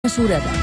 Sureda.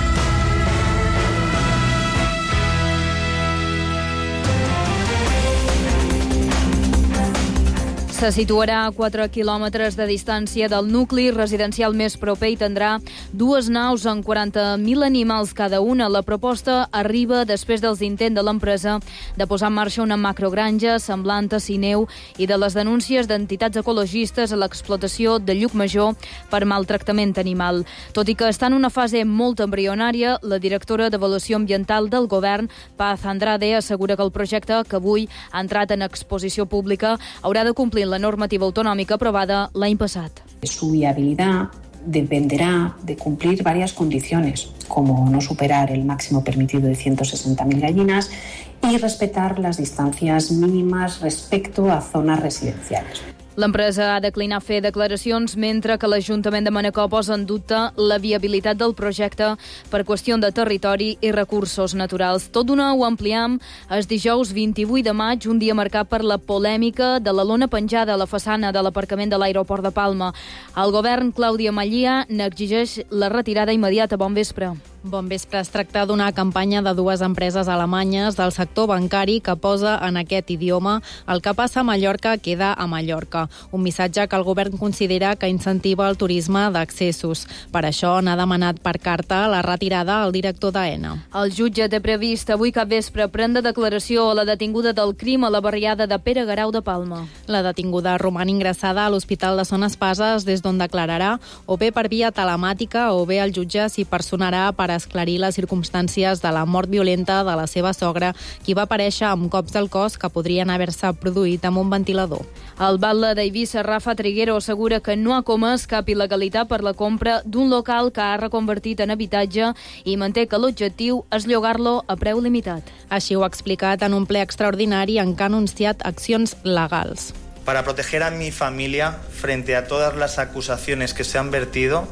Se situarà a 4 quilòmetres de distància del nucli residencial més proper i tindrà 2 naus amb 40.000 animals cada una. La proposta arriba després dels intents de l'empresa de posar en marxa una macrogranja semblant a Sineu i de les denúncies d'entitats ecologistes a l'explotació de Llucmajor per maltractament animal. Tot i que està en una fase molt embrionària, la directora d'Avaluació Ambiental del Govern, Paz Andrade, assegura que el projecte, que avui ha entrat en exposició pública, haurà de complir la normativa autonòmica aprobada l'any passat. Su viabilidad dependerá de cumplir varias condiciones, como no superar el máximo permitido de 160.000 gallinas y respetar las distancias mínimas respecto a zonas residenciales. L'empresa ha declinat fer declaracions, mentre que l'Ajuntament de Manacor posa en dubte la viabilitat del projecte per qüestió de territori i recursos naturals. Tot d'una ho ampliem el dijous 28 de maig, un dia marcat per la polèmica de la lona penjada a la façana de l'aparcament de l'aeroport de Palma. El govern, Clàudia Mallia, n'exigeix la retirada immediata. Bon vespre. Bon vespre. Es tracta d'una campanya de 2 empreses alemanyes del sector bancari que posa en aquest idioma "el que passa a Mallorca queda a Mallorca", un missatge que el govern considera que incentiva el turisme d'accessos. Per això n'ha demanat per carta la retirada al director d'AENA. El jutge té previst avui capvespre prendre declaració a la detinguda del crim a la barriada de Pere Garau de Palma. La detinguda roman ingressada a l'Hospital de Son Espases, des d'on declararà o bé per via telemàtica o bé el jutge s'hi personarà per esclarir les circumstàncies de la mort violenta de la seva sogra, qui va aparèixer amb cops al cos que podrien haver-se produït amb un ventilador. El batlle d'Eivissa, Rafa Triguero, assegura que no ha comès cap il·legalitat per la compra d'un local que ha reconvertit en habitatge i manté que l'objectiu és llogar-lo a preu limitat. Així ho ha explicat en un ple extraordinari en què ha anunciat accions legals. Para proteger a mi familia frente a todas las acusaciones que se han vertido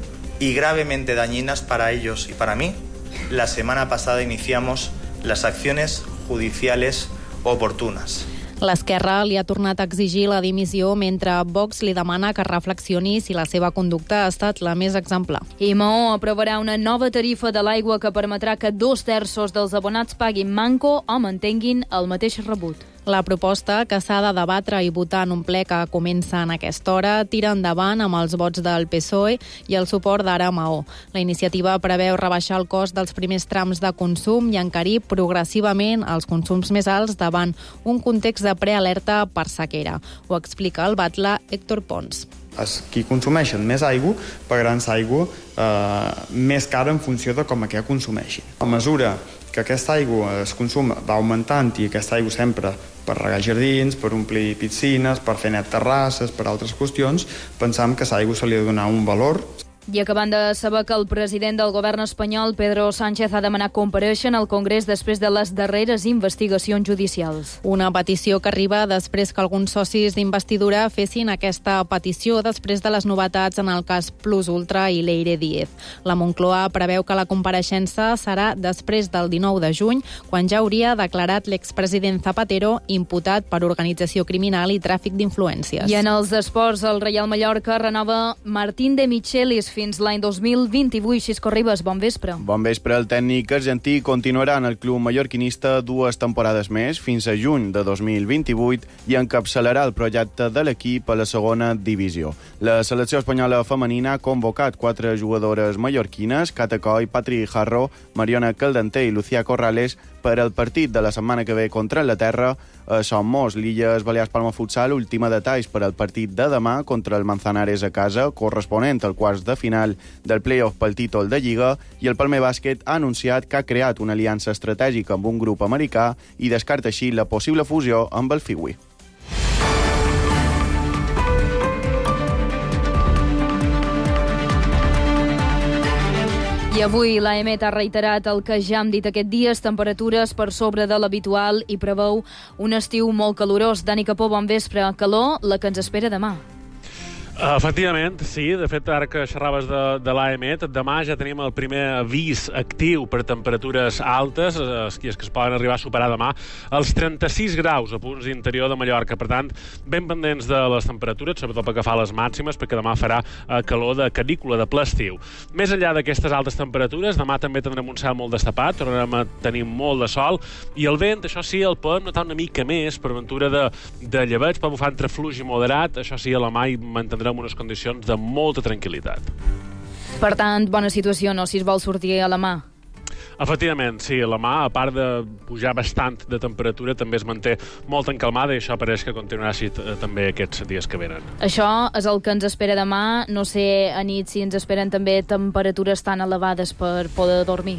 y gravemente dañinas para ellos y para mí, la semana pasada iniciamos las acciones judiciales oportunas. L'Esquerra li ha tornat a exigir la dimissió, mentre Vox li demana que reflexioni si la seva conducta ha estat la més exemplar. I Maó aprovarà una nova tarifa de l'aigua que permetrà que 2/3 dels abonats paguin manco o mantenguin el mateix rebut. La proposta, que s'ha de debatre i votar en un ple que comença en aquesta hora, tira endavant amb els vots del PSOE i el suport d'Ara Maó. La iniciativa preveu rebaixar el cost dels primers trams de consum i encarir progressivament els consums més alts davant un context de prealerta per sequera. Ho explica el batlle Héctor Pons. Els qui consumeixen més aigua pagaran aigua més cara en funció de com a què consumeixin. A mesura que aquesta aigua, el consum va augmentant i aquesta aigua sempre per regar jardins, per omplir piscines, per fer net terrasses, per altres qüestions, pensam que a l'aigua se li ha de donar un valor. I acabant de saber que el president del govern espanyol, Pedro Sánchez, ha demanat comparèixer en el Congrés després de les darreres investigacions judicials. Una petició que arriba després que alguns socis d'investidura fessin aquesta petició després de les novetats en el cas Plus Ultra i Leire Díez. La Moncloa preveu que la compareixença serà després del 19 de juny, quan ja hauria declarat l'expresident Zapatero imputat per organització criminal i tràfic d'influències. I en els esports, el Reial Mallorca renova Martín de Michelis fins l'any 2028. Xisco Ribas, bon vespre. Bon vespre. El tècnic argentí continuarà en el club mallorquinista 2 temporades més, fins a juny de 2028, i encapçalarà el projecte de l'equip a la segona divisió. La selecció espanyola femenina ha convocat 4 jugadores mallorquines, Cata Coll, Patri Jarro, Mariona Caldenté i Lucía Corrales, per al partit de la setmana que ve contra Anglaterra a Son Mos, l'Illes Balears Palma Futsal. Última detalls per al partit de demà contra el Manzanares a casa, corresponent al quarts de final del play-off pel títol de Lliga, i el Palmer Bàsquet ha anunciat que ha creat una aliança estratègica amb un grup americà i descarta així la possible fusió amb el Fiwi. I avui l'AEMET ha reiterat el que ja hem dit aquest dies, temperatures per sobre de l'habitual i preveu un estiu molt calorós. Dani Capó, bon vespre. Calor, la que ens espera demà. Efectivament, sí. De fet, ara que xerraves de l'AEMET, demà ja tenim el primer avís actiu per temperatures altes, esquies que es poden arribar a superar demà els 36 graus a punts d'interior de Mallorca. Per tant, ben pendents de les temperatures, sobretot pel que fa a les màximes, perquè demà farà calor de canícula, de ple estiu. Més enllà d'aquestes altes temperatures, demà també tindrem un cel molt destapat, tornarem a tenir molt de sol, i el vent, això sí, el podem notar una mica més, per aventura de llebeig, pot bufar entre fluix i moderat, això sí, a la mà hi mantindrem unes condicions de molta tranquil·litat. Per tant, bona situació, no?, si es vol sortir a la mà. Efectivament, sí, la mà, a part de pujar bastant de temperatura, també es manté molt encalmada i això pareix que continuarà així també aquests dies que venen. Això és el que ens espera demà. No sé, a nit, si ens esperen també temperatures tan elevades per poder dormir.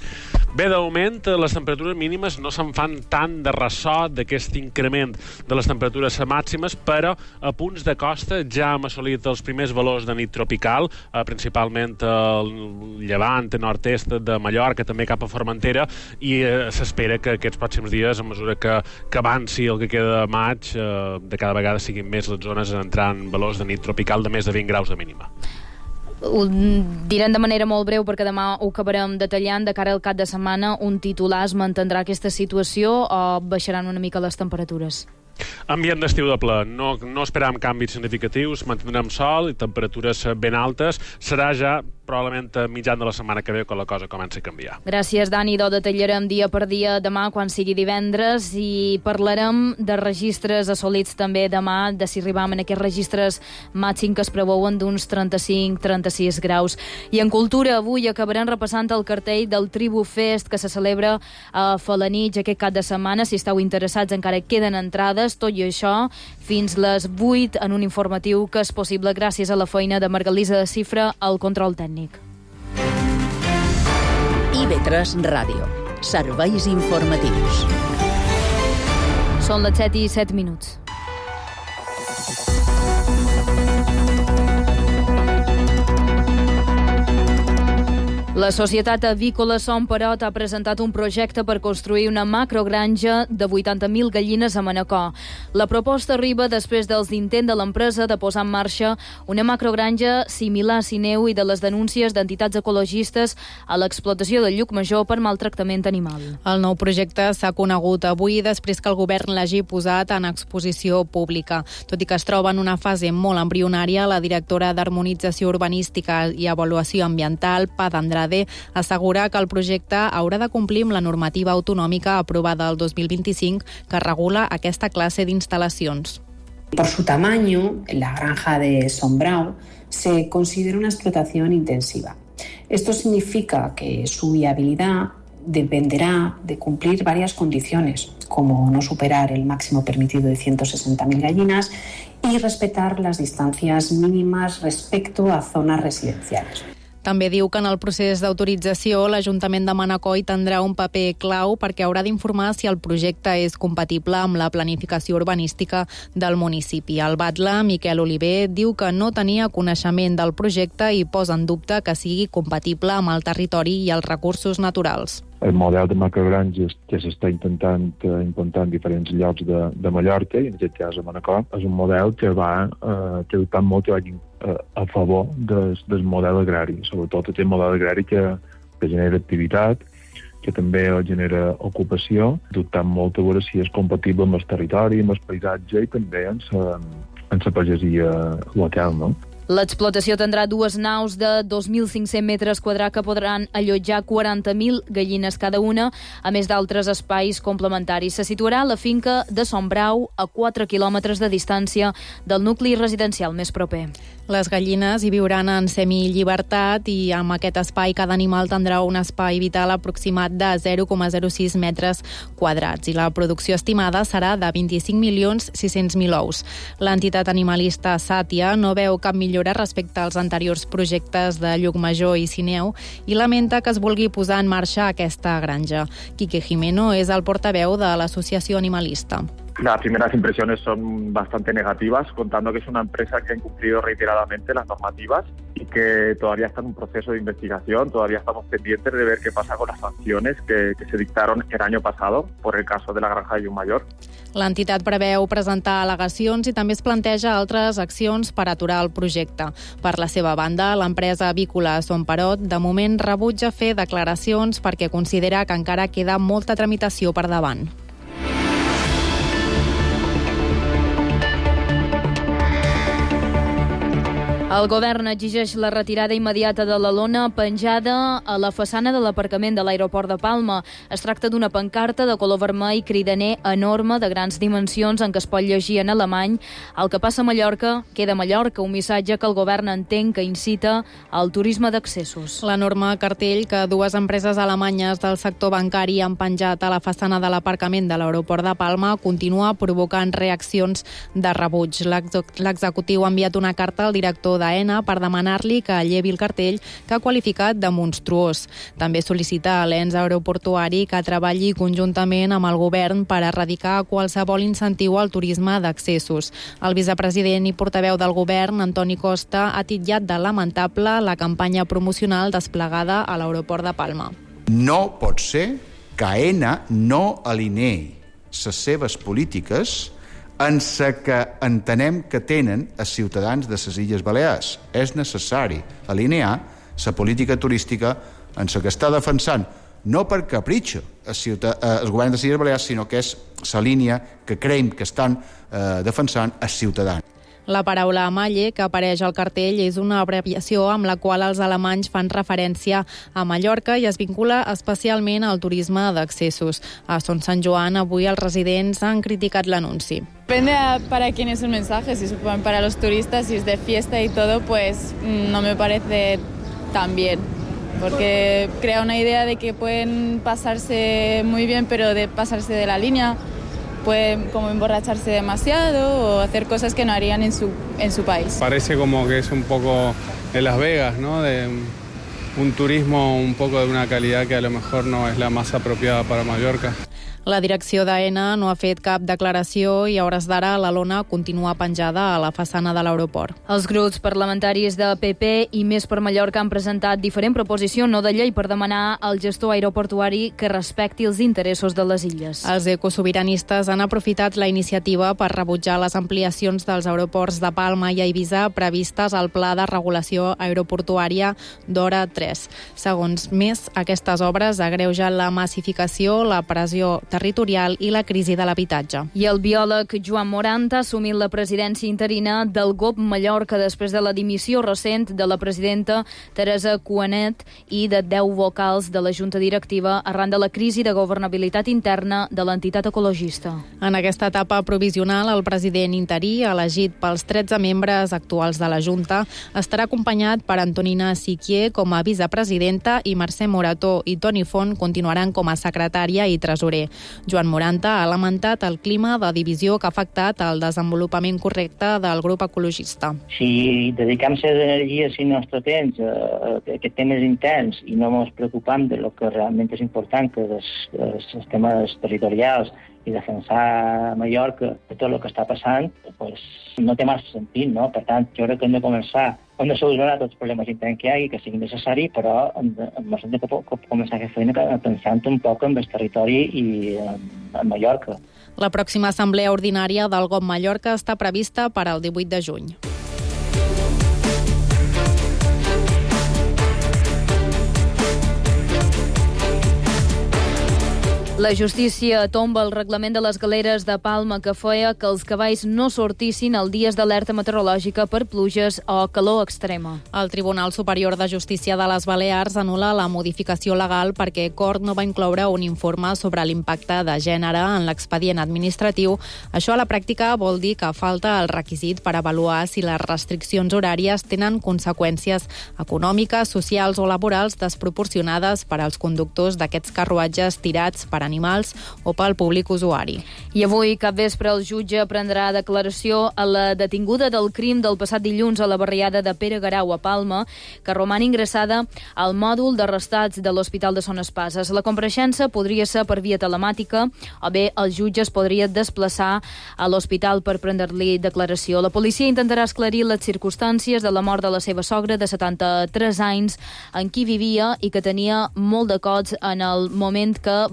Bé, de moment, les temperatures mínimes no se'n fan tant de ressò d'aquest increment de les temperatures màximes, però a punts de costa ja hem assolit els primers valors de nit tropical, principalment al llevant, nord-est de Mallorca, també cap a Formentera, i s'espera que aquests pròxims dies, a mesura que avanci el que queda de maig, de cada vegada siguin més les zones entrant valors de nit tropical de més de 20 graus de mínima. Ho direm de manera molt breu perquè demà ho acabarem detallant. De cara al cap de setmana, un titular es mantindrà aquesta situació o baixaran una mica les temperatures? Ambient d'estiu de ple. No esperàvem canvis significatius, mantindrem sol i temperatures ben altes. Serà ja probablement a mitjan de la setmana que ve quan la cosa comenci a canviar. Gràcies, Dani. Ho detallarem dia per dia demà quan sigui divendres i parlarem de registres assolits també demà, de si arribam en aquests registres màxims que es preveuen d'uns 35-36 graus. I en cultura, avui acabarem repassant el cartell del Tribu Fest que se celebra a Felanitx aquest cap de setmana. Si esteu interessats, encara queden entrades. Tot i això, fins les 8 en un informatiu que és possible gràcies a la feina de Margalisa de Cifra al control tècnic. IB3 Ràdio. Serveis informatius. Són les 7:07. La Societat Avícola Son Perot ha presentat un projecte per construir una macrogranja de 80.000 gallines a Manacor. La proposta arriba després dels intents de l'empresa de posar en marxa una macrogranja similar a Sineu i de les denúncies d'entitats ecologistes a l'explotació del Llucmajor per maltractament animal. El nou projecte s'ha conegut avui després que el govern l'hagi posat en exposició pública. Tot i que es troba en una fase molt embrionària, la directora d'Harmonització Urbanística i Avaluació Ambiental, Paz Andrade, assegura que el projecte haurà de complir amb la normativa autonòmica aprovada el 2025 que regula aquesta classe d'instal·lacions. Por su tamaño, la granja de Sombrau se considera una explotación intensiva. Esto significa que su viabilidad dependerá de cumplir varias condiciones, como no superar el máximo permitido de 160.000 gallinas y respetar las distancias mínimas respecto a zonas residenciales. També diu que en el procés d'autorització l'Ajuntament de Manacor hi tindrà un paper clau perquè haurà d'informar si el projecte és compatible amb la planificació urbanística del municipi. El batlle, Miquel Oliver, diu que no tenia coneixement del projecte i posa en dubte que sigui compatible amb el territori i els recursos naturals. El model de macrogranges que s'està intentant implantar en diferents llocs de Mallorca, i en aquest cas a Manacor, és un model que està molt a favor del model agrari, sobretot aquest model agrari que genera activitat, que també genera ocupació, dubtant molt a veure si és compatible amb el territori, amb el paisatge i també amb la pagesia local, no? L'explotació tindrà dues naus de 2.500 metres quadrats que podran allotjar 40.000 gallines cada una, a més d'altres espais complementaris. Se situarà a la finca de Sombrau, a 4 quilòmetres de distància del nucli residencial més proper. Les gallines hi viuran en semillibertat i amb aquest espai cada animal tindrà un espai vital aproximat de 0,06 metres quadrats i la producció estimada serà de 25.600.000 ous. L'entitat animalista Sàtia no veu cap millora respecte als anteriors projectes de Llucmajor i Sineu i lamenta que es vulgui posar en marxa aquesta granja. Quique Jimeno és el portaveu de l'Associació Animalista. Las primeras impresiones son bastante negativas, contando que es una empresa que ha incumplido reiteradamente las normativas y que todavía está en un proceso de investigación. Todavía estamos pendientes de ver qué pasa con las sanciones que se dictaron el año pasado por el caso de la granja de Llucmajor. L'entitat preveu presentar al·legacions i també es planteja altres accions per aturar el projecte. Per la seva banda, l'empresa avícola Son Perot de moment rebutja fer declaracions perquè considera que encara queda molta tramitació per davant. El govern exigeix la retirada immediata de la lona penjada a la façana de l'aparcament de l'aeroport de Palma. Es tracta d'una pancarta de color vermell cridaner enorme de grans dimensions en què es pot llegir en alemany "El que passa a Mallorca, queda a Mallorca", un missatge que el govern entén que incita al turisme d'accessos. L'enorme cartell que dues empreses alemanyes del sector bancari han penjat a la façana de l'aparcament de l'aeroport de Palma continua provocant reaccions de rebuig. L'executiu ha enviat una carta al director d'AENA per demanar-li que llevi el cartell que ha qualificat de monstruós. També sol·licita a l'ens aeroportuari que treballi conjuntament amb el govern per erradicar qualsevol incentiu al turisme d'accessos. El vicepresident i portaveu del govern, Antoni Costa, ha titllat de lamentable la campanya promocional desplegada a l'aeroport de Palma. No pot ser que AENA no alineï les seves polítiques en la que entenem que tenen els ciutadans de les Illes Balears. És necessari alinear la política turística en la que està defensant, no per capritxo, el govern de les Illes Balears, sinó que és la línia que creiem que estan defensant els ciutadans. La paraula Malle, que apareix al cartell, és una abreviació amb la qual els alemanys fan referència a Mallorca i es vincula especialment al turisme d'accessos. A Son Sant Joan, avui els residents han criticat l'anunci. Depende para quién es el mensaje, si suponen para los turistas, si es de fiesta y todo, pues no me parece tan bien, porque crea una idea de que pueden pasarse muy bien, pero de pasarse de la línea, pueden como emborracharse demasiado o hacer cosas que no harían en su país. Parece como que es un poco de Las Vegas, ¿no? De un turismo un poco de una calidad que a lo mejor no es la más apropiada para Mallorca. La direcció d'AENA no ha fet cap declaració i a hores d'ara la lona continua penjada a la façana de l'aeroport. Els grups parlamentaris de PP i Més per Mallorca han presentat diferent proposició no de llei per demanar al gestor aeroportuari que respecti els interessos de les illes. Els ecosobiranistes han aprofitat la iniciativa per rebutjar les ampliacions dels aeroports de Palma i Eivissa previstes al Pla de Regulació Aeroportuària d'Hora 3. Segons Més, aquestes obres agreugen la massificació, la pressió territorial i la crisi de l'habitatge. I el biòleg Joan Moranta ha assumit la presidència interina del GOP Mallorca després de la dimissió recent de la presidenta Teresa Cuanet i de 10 vocals de la Junta Directiva arran de la crisi de governabilitat interna de l'entitat ecologista. En aquesta etapa provisional, el president interí, elegit pels 13 membres actuals de la Junta, estarà acompanyat per Antonina Siquier com a vicepresidenta i Mercè Morató i Toni Font continuaran com a secretària i tresorer. Joan Moranta ha lamentat el clima de divisió que ha afectat el desenvolupament correcte del grup ecologista. Si dediquem les energies i el nostre temps a aquests temes interns i no ens preocupem de lo que realment és important, que els temes territorials i defensar Mallorca de tot el que està passant, pues no té massa sentit, no? Per tant, jo crec que hem de començar, hem de solucionar tots els problemes interns que hi hagi, que sigui necessari, però hem de començar a fer feina pensant un poc en el territori i en Mallorca. La pròxima assemblea ordinària del GOP Mallorca està prevista per al 18 de juny. La justícia tomba el reglament de les galeres de Palma que feia que els cavalls no sortissin els dies d'alerta meteorològica per pluges o calor extrema. El Tribunal Superior de Justícia de les Balears anul·la la modificació legal perquè Cort no va incloure un informe sobre l'impacte de gènere en l'expedient administratiu. Això a la pràctica vol dir que falta el requisit per avaluar si les restriccions horàries tenen conseqüències econòmiques, socials o laborals desproporcionades per als conductors d'aquests carruatges tirats per animals o pel públic usuari. I avui, cap vespre, el jutge prendrà declaració a la detinguda del crim del passat dilluns a la barriada de Pere Garau a Palma, que roman ingressada al mòdul d'arrestats de l'Hospital de Son Espases. La compareixença podria ser per via telemàtica o bé el jutge es podria desplaçar a l'hospital per prendre-li declaració. La policia intentarà esclarir les circumstàncies de la mort de la seva sogra de 73 anys en qui vivia i que tenia molt de cots en el moment que varen trobar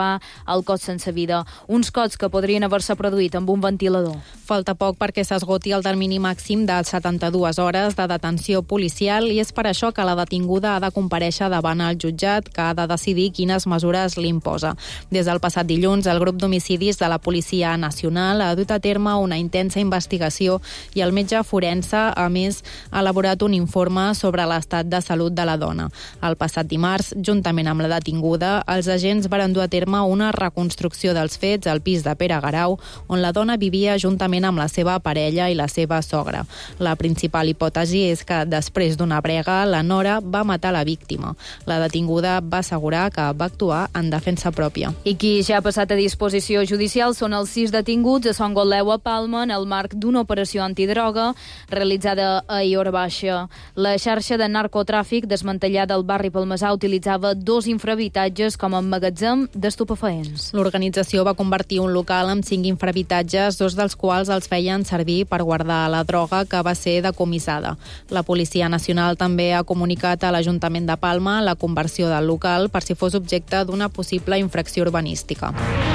trobar el cos sense vida. Uns cops que podrien haver-se produït amb un ventilador. Falta poc perquè s'esgoti el termini màxim de 72 hores de detenció policial i és per això que la detinguda ha de comparèixer davant el jutjat, que ha de decidir quines mesures li imposa. Des del passat dilluns, el grup d'homicidis de la Policia Nacional ha dut a terme una intensa investigació i el metge forense, a més, ha elaborat un informe sobre l'estat de salut de la dona. El passat dimarts, juntament amb la detinguda, els agents van dur a terme una reconstrucció dels fets al pis de Pere Garau, on la dona vivia juntament amb la seva parella i la seva sogra. La principal hipòtesi és que, després d'una brega, la nora va matar la víctima. La detinguda va assegurar que va actuar en defensa pròpia. I qui ja ha passat a disposició judicial són els 6 detinguts a Son Goleu a Palma en el marc d'una operació antidroga realitzada a Ior Baixa. La xarxa de narcotràfic desmantellada al barri palmesà utilitzava 2 infrahabitatges com a magatzem d'estupefaents. L'organització va convertir un local amb 5 infrahabitatges, 2 dels quals els feien servir per guardar la droga que va ser decomissada. La Policia Nacional també ha comunicat a l'Ajuntament de Palma la conversió del local per si fos objecte d'una possible infracció urbanística.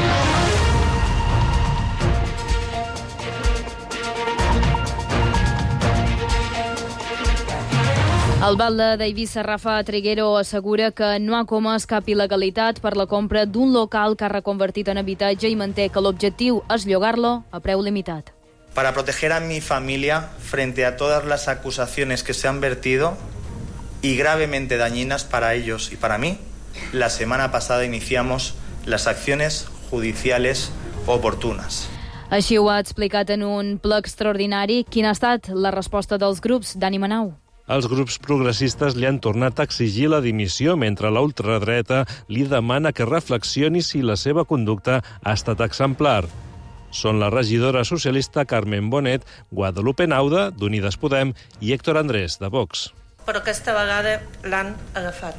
El batlle d'Eivissa, Rafa Triguero, assegura que no ha comès cap il·legalitat per la compra d'un local que ha reconvertit en habitatge i manté que l'objectiu és llogar-lo a preu limitat. Para proteger a mi familia frente a todas las acusaciones que se han vertido y gravemente dañinas para ellos y para mí, la semana pasada iniciamos las acciones judiciales oportunas. Així ho ha explicat en un ple extraordinari. Quina ha estat la resposta dels grups? Dani Manau. Els grups progressistes li han tornat a exigir la dimissió, mentre la ultradreta li demana que reflexioni si la seva conducta ha estat exemplar. Són la regidora socialista Carmen Bonet, Guadalupe Nauda, d'Unides Podem, i Héctor Andrés, de Vox. Però aquesta vegada l'han agafat.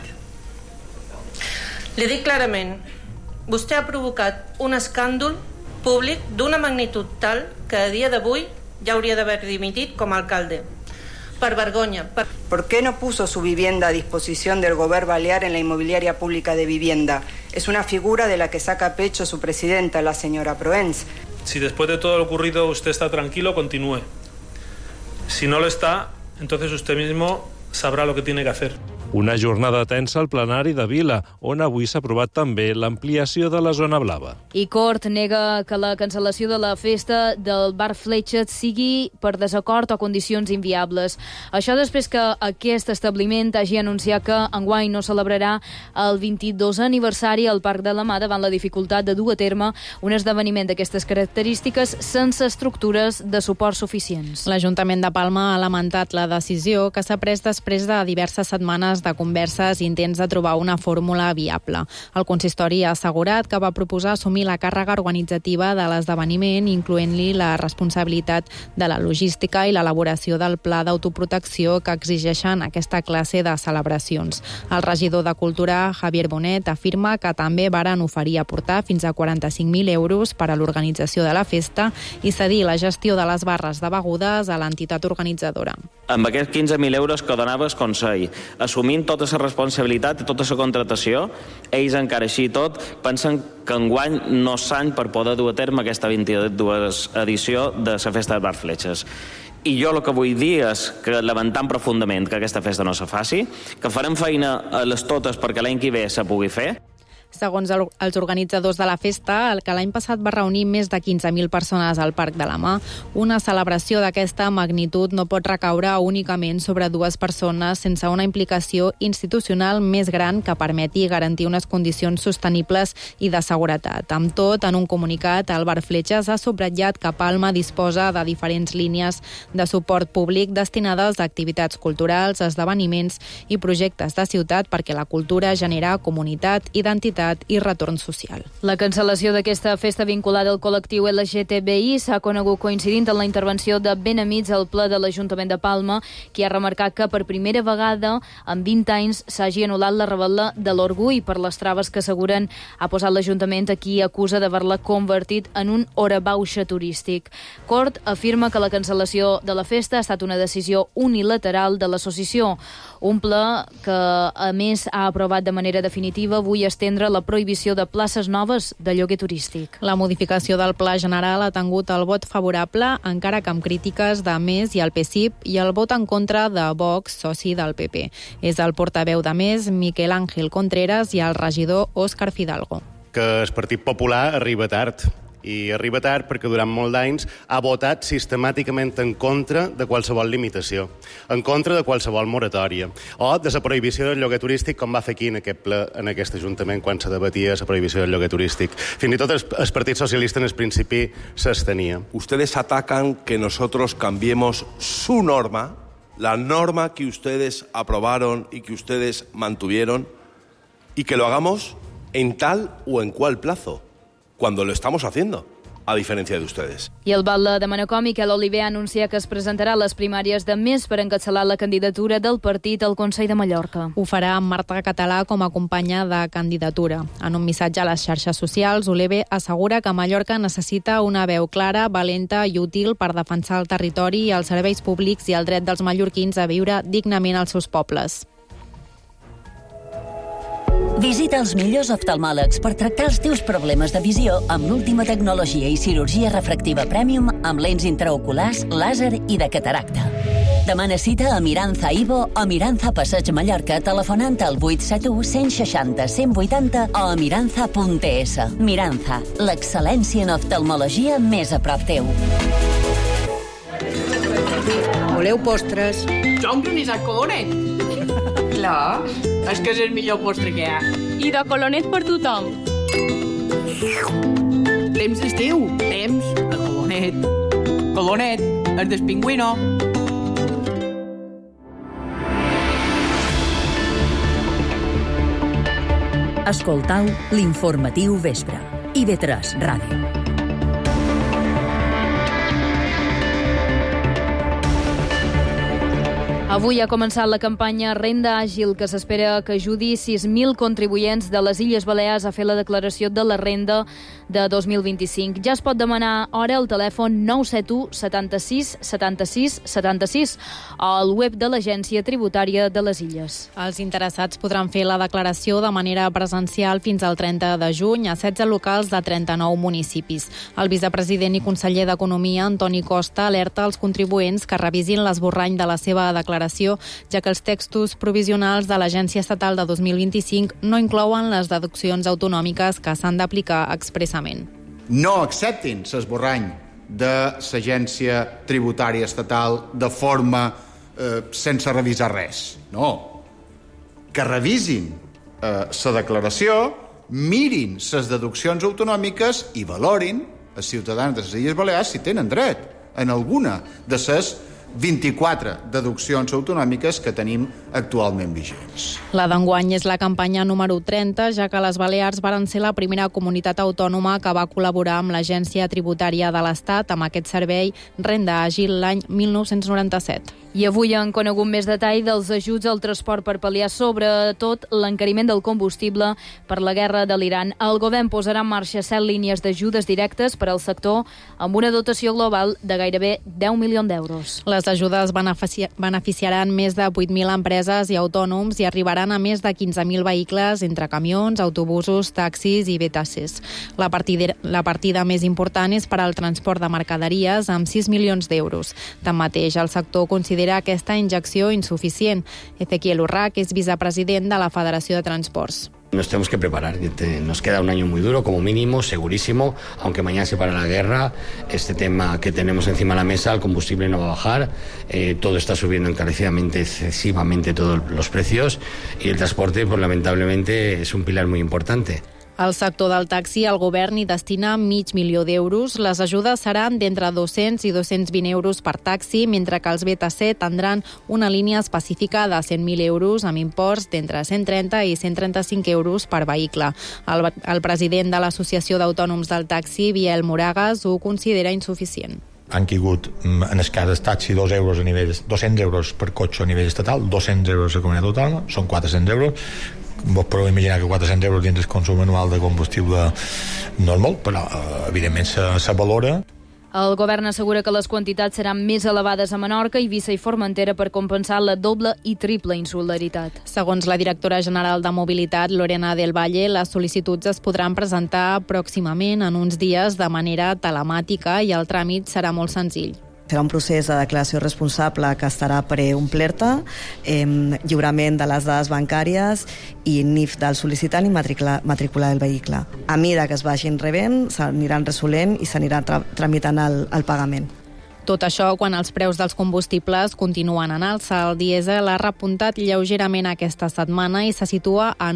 Li dic clarament, vostè ha provocat un escàndol públic d'una magnitud tal que a dia d'avui ja hauria d'haver dimitit com a alcalde. Per vergonya. ¿Por qué no puso su vivienda a disposición del Gobierno Balear en la inmobiliaria pública de vivienda? Es una figura de la que saca pecho su presidenta, la señora Proens. Si después de todo lo ocurrido usted está tranquilo, continúe. Si no lo está, entonces usted mismo sabrá lo que tiene que hacer. Una jornada tensa al plenari de Vila, on avui s'ha aprovat també l'ampliació de la zona blava. I Cort nega que la cancel·lació de la festa del bar Fletxet sigui per desacord o condicions inviables. Això després que aquest establiment hagi anunciat que enguany no celebrarà el 22è aniversari al Parc de la Mà davant la dificultat de dur a terme un esdeveniment d'aquestes característiques sense estructures de suport suficients. L'Ajuntament de Palma ha lamentat la decisió que s'ha pres després de diverses setmanes de converses i intents de trobar una fórmula viable. El consistori ha assegurat que va proposar assumir la càrrega organitzativa de l'esdeveniment, incloent-li la responsabilitat de la logística i l'elaboració del pla d'autoprotecció que exigeixen aquesta classe de celebracions. El regidor de Cultura, Javier Bonet, afirma que també varen oferir aportar fins a 45.000 euros per a l'organització de la festa i cedir la gestió de les barres de begudes a l'entitat organitzadora. Amb aquests 15.000 euros que donava el Consell, assumint tota la responsabilitat i tota la contratació, ells encara així tot pensen que enguany no és any per poder dur a terme aquesta 22 edició de la festa del Bar Fletxes. I jo el que vull dir és que lamentant profundament que aquesta festa no se faci, que farem feina a les totes perquè l'any que ve se pugui fer. Segons els organitzadors de la festa, el que l'any passat va reunir més de 15.000 persones al Parc de la Mà, una celebració d'aquesta magnitud no pot recaure únicament sobre 2 persones sense una implicació institucional més gran que permeti garantir unes condicions sostenibles i de seguretat. Amb tot, en un comunicat, el Bar Fletxes ha subratllat que Palma disposa de diferents línies de suport públic destinades a activitats culturals, esdeveniments i projectes de ciutat perquè la cultura genera comunitat, identitat i retorn social. La cancel·lació d'aquesta festa vinculada al col·lectiu LGTBI s'ha conegut coincidint en la intervenció de Ben Amics al ple de l'Ajuntament de Palma, qui ha remarcat que per primera vegada en 20 anys s'hagi anul·lat la rebel·la de l'orgull per les traves que asseguren ha posat l'Ajuntament, a qui acusa d'haver-la convertit en un hora-baixa turístic. Cort afirma que la cancel·lació de la festa ha estat una decisió unilateral de l'associació, un ple que a més ha aprovat de manera definitiva avui estendre la prohibició de places noves de lloguer turístic. La modificació del Pla General ha tingut el vot favorable, encara que amb crítiques de MES i el PSIP, i el vot en contra de Vox, soci del PP. És el portaveu de MES, Miquel Ángel Contreras, i el regidor Òscar Fidalgo. Que el Partit Popular arriba tard. I arriba tard perquè durant molt d'anys ha votat sistemàticament en contra de qualsevol limitació, en contra de qualsevol moratòria, o de la prohibició del lloguer turístic, com va fer aquí en aquest Ajuntament quan se debatia la prohibició del lloguer turístic. Fins i tot el Partit Socialista en el principi s'abstenia. Ustedes atacan que nosotros cambiemos su norma, la norma que ustedes aprobaron y que ustedes mantuvieron, y que lo hagamos en tal o en cual plazo, cuando lo estamos haciendo, a diferència de ustedes. I el batlle de Manacor, Miquel Oliver, anuncia que es presentarà a les primàries de MES per encapçalar la candidatura del partit al Consell de Mallorca. Ho farà amb Marta Català com a companya de candidatura. En un missatge a les xarxes socials, Oliver assegura que Mallorca necessita una veu clara, valenta i útil per defensar el territori i els serveis públics i el dret dels mallorquins a viure dignament als seus pobles. Visita els millors oftalmòlegs per tractar els teus problemes de visió amb l'última tecnologia i cirurgia refractiva Premium amb lents intraoculars, làser i de cataracta. Demana cita a Miranza Ivo o Miranza Passeig Mallorca telefonant al 871 160 180 o a miranza.es. Miranza, l'excel·lència en oftalmologia més a prop teu. Voleu postres? Jo un granís al colonet. Clar, és que és el millor postre que hi ha. I de colonet per tothom. Temps d'estiu, temps de colonet. Colonet, el del pingüino. Escoltau l'informatiu vespre. IB3 Ràdio. Avui ha començat la campanya Renda Àgil, que s'espera que ajudi 6.000 contribuents de les Illes Balears a fer la declaració de la renda de 2025. Ja es pot demanar hora al telèfon 971 76 76 76 o al web de l'Agència Tributària de les Illes. Els interessats podran fer la declaració de manera presencial fins al 30 de juny a 16 locals de 39 municipis. El vicepresident i conseller d'Economia, Antoni Costa, alerta als contribuents que revisin l'esborrany de la seva declaració, ja que els textos provisionals de l'Agència Estatal de 2025 no inclouen les deduccions autonòmiques que s'han d'aplicar expressament. No acceptin l'esborrany de l'Agència Tributària Estatal de forma sense revisar res. No. Que revisin la declaració, mirin les deduccions autonòmiques i valorin els ciutadans de les Illes Balears si tenen dret en alguna de les 24 deduccions autonòmiques que tenim actualment vigents. La d'enguany és la campanya número 30, ja que les Balears varen ser la primera comunitat autònoma que va col·laborar amb l'Agència Tributària de l'Estat amb aquest servei Renda Àgil l'any 1997. I avui han conegut més detall dels ajuts al transport per pal·liar sobretot l'encariment del combustible per la guerra de l'Iran. El govern posarà en marxa 7 línies d'ajudes directes per al sector amb una dotació global de gairebé 10 milions d'euros. Les ajudes beneficiaran més de 8.000 empreses i autònoms i arribaran a més de 15.000 vehicles entre camions, autobusos, taxis i BTCs. La partida més important és per al transport de mercaderies amb 6 milions d'euros. Tanmateix, el sector considera aquesta injecció insuficient. Ezequiel Urrac és vicepresident de la Federació de Transports. Nos tenemos que preparar, nos queda un año muy duro como mínimo, segurísimo, aunque mañana se para la guerra, este tema que tenemos encima de la mesa, el combustible no va a bajar, todo está subiendo encarecidamente, excesivamente todos los precios y el transporte, pues lamentablemente, es un pilar muy importante. Al sector del taxi, el govern hi destina 500.000 d'euros. Les ajudes seran d'entre 200 i 220 euros per taxi, mentre que els BTC tindran una línia específica de 100.000 euros amb imports d'entre 130 i 135 euros per vehicle. El president de l'Associació d'Autònoms del Taxi, Biel Moragas, ho considera insuficient. Han caigut en el cas del taxi 200 euros per cotxe a nivell estatal, 200 euros a la comunitat autònoma, són 400 euros. Vos podeu imaginar que 400 euros dins el consum anual de combustible no és molt, però evidentment se valora. El govern assegura que les quantitats seran més elevades a Menorca, Eivissa i Formentera per compensar la doble i triple insolidaritat. Segons la directora general de Mobilitat, Lorena del Valle, les sol·licituds es podran presentar pròximament en uns dies de manera telemàtica i el tràmit serà molt senzill. Serà un procés de declaració responsable que estarà preomplerta, lliurament de les dades bancàries i NIF del sol·licitant i matrícula del vehicle. A mesura que es vagin rebent, s'aniran resolent i s'anirà tramitant el pagament. Tot això quan els preus dels combustibles continuen en alça. El dièsel ha repuntat lleugerament aquesta setmana i se situa en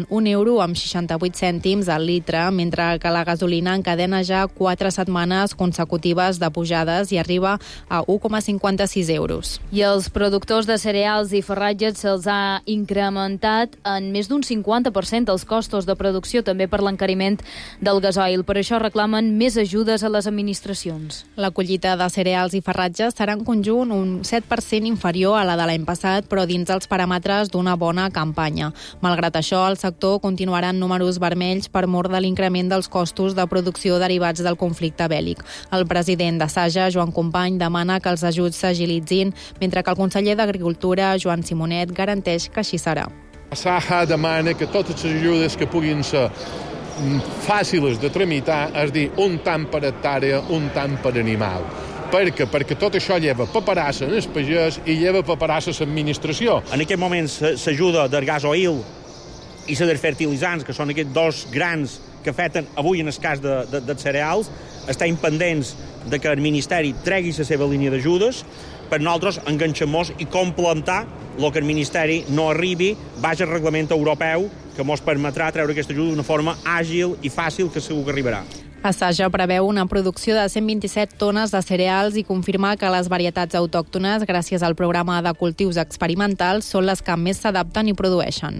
€1,68 al litre, mentre que la gasolina encadena ja 4 setmanes consecutives de pujades i arriba a €1,56. I els productors de cereals i farratges se'ls ha incrementat en més d'un 50% els costos de producció, també per l'encariment del gasoil. Per això reclamen més ajudes a les administracions. La collita de cereals i farratges serà en conjunt un 7% inferior a la de l'any passat, però dins els paràmetres d'una bona campanya. Malgrat això, el sector continuarà en números vermells per mor de l'increment dels costos de producció derivats del conflicte bèl·lic. El president de Saja, Joan Company, demana que els ajuts s'agilitzin, mentre que el conseller d'Agricultura, Joan Simonet, garanteix que així serà. Saja demana que totes les ajudes que puguin ser fàcils de tramitar, és dir, un tant per hectàrea, un tant per animal. Perquè tot això lleva paperassa en el pagès i lleva paperassa a l'administració. En aquest moment s'ajuda del gasoil i la dels fertilitzants, que són aquests dos grans que afecten avui en el cas dels cereals, estem pendents de que el Ministeri tregui la seva línia d'ajudes per nosaltres enganxar-nos i complementar el que el Ministeri no arribi, vagi al reglament europeu que ens permetrà treure aquesta ajuda d'una forma àgil i fàcil que segur que arribarà. Saja preveu una producció de 127 tones de cereals i confirma que les varietats autòctones, gràcies al programa de cultius experimentals, són les que més s'adapten i produeixen.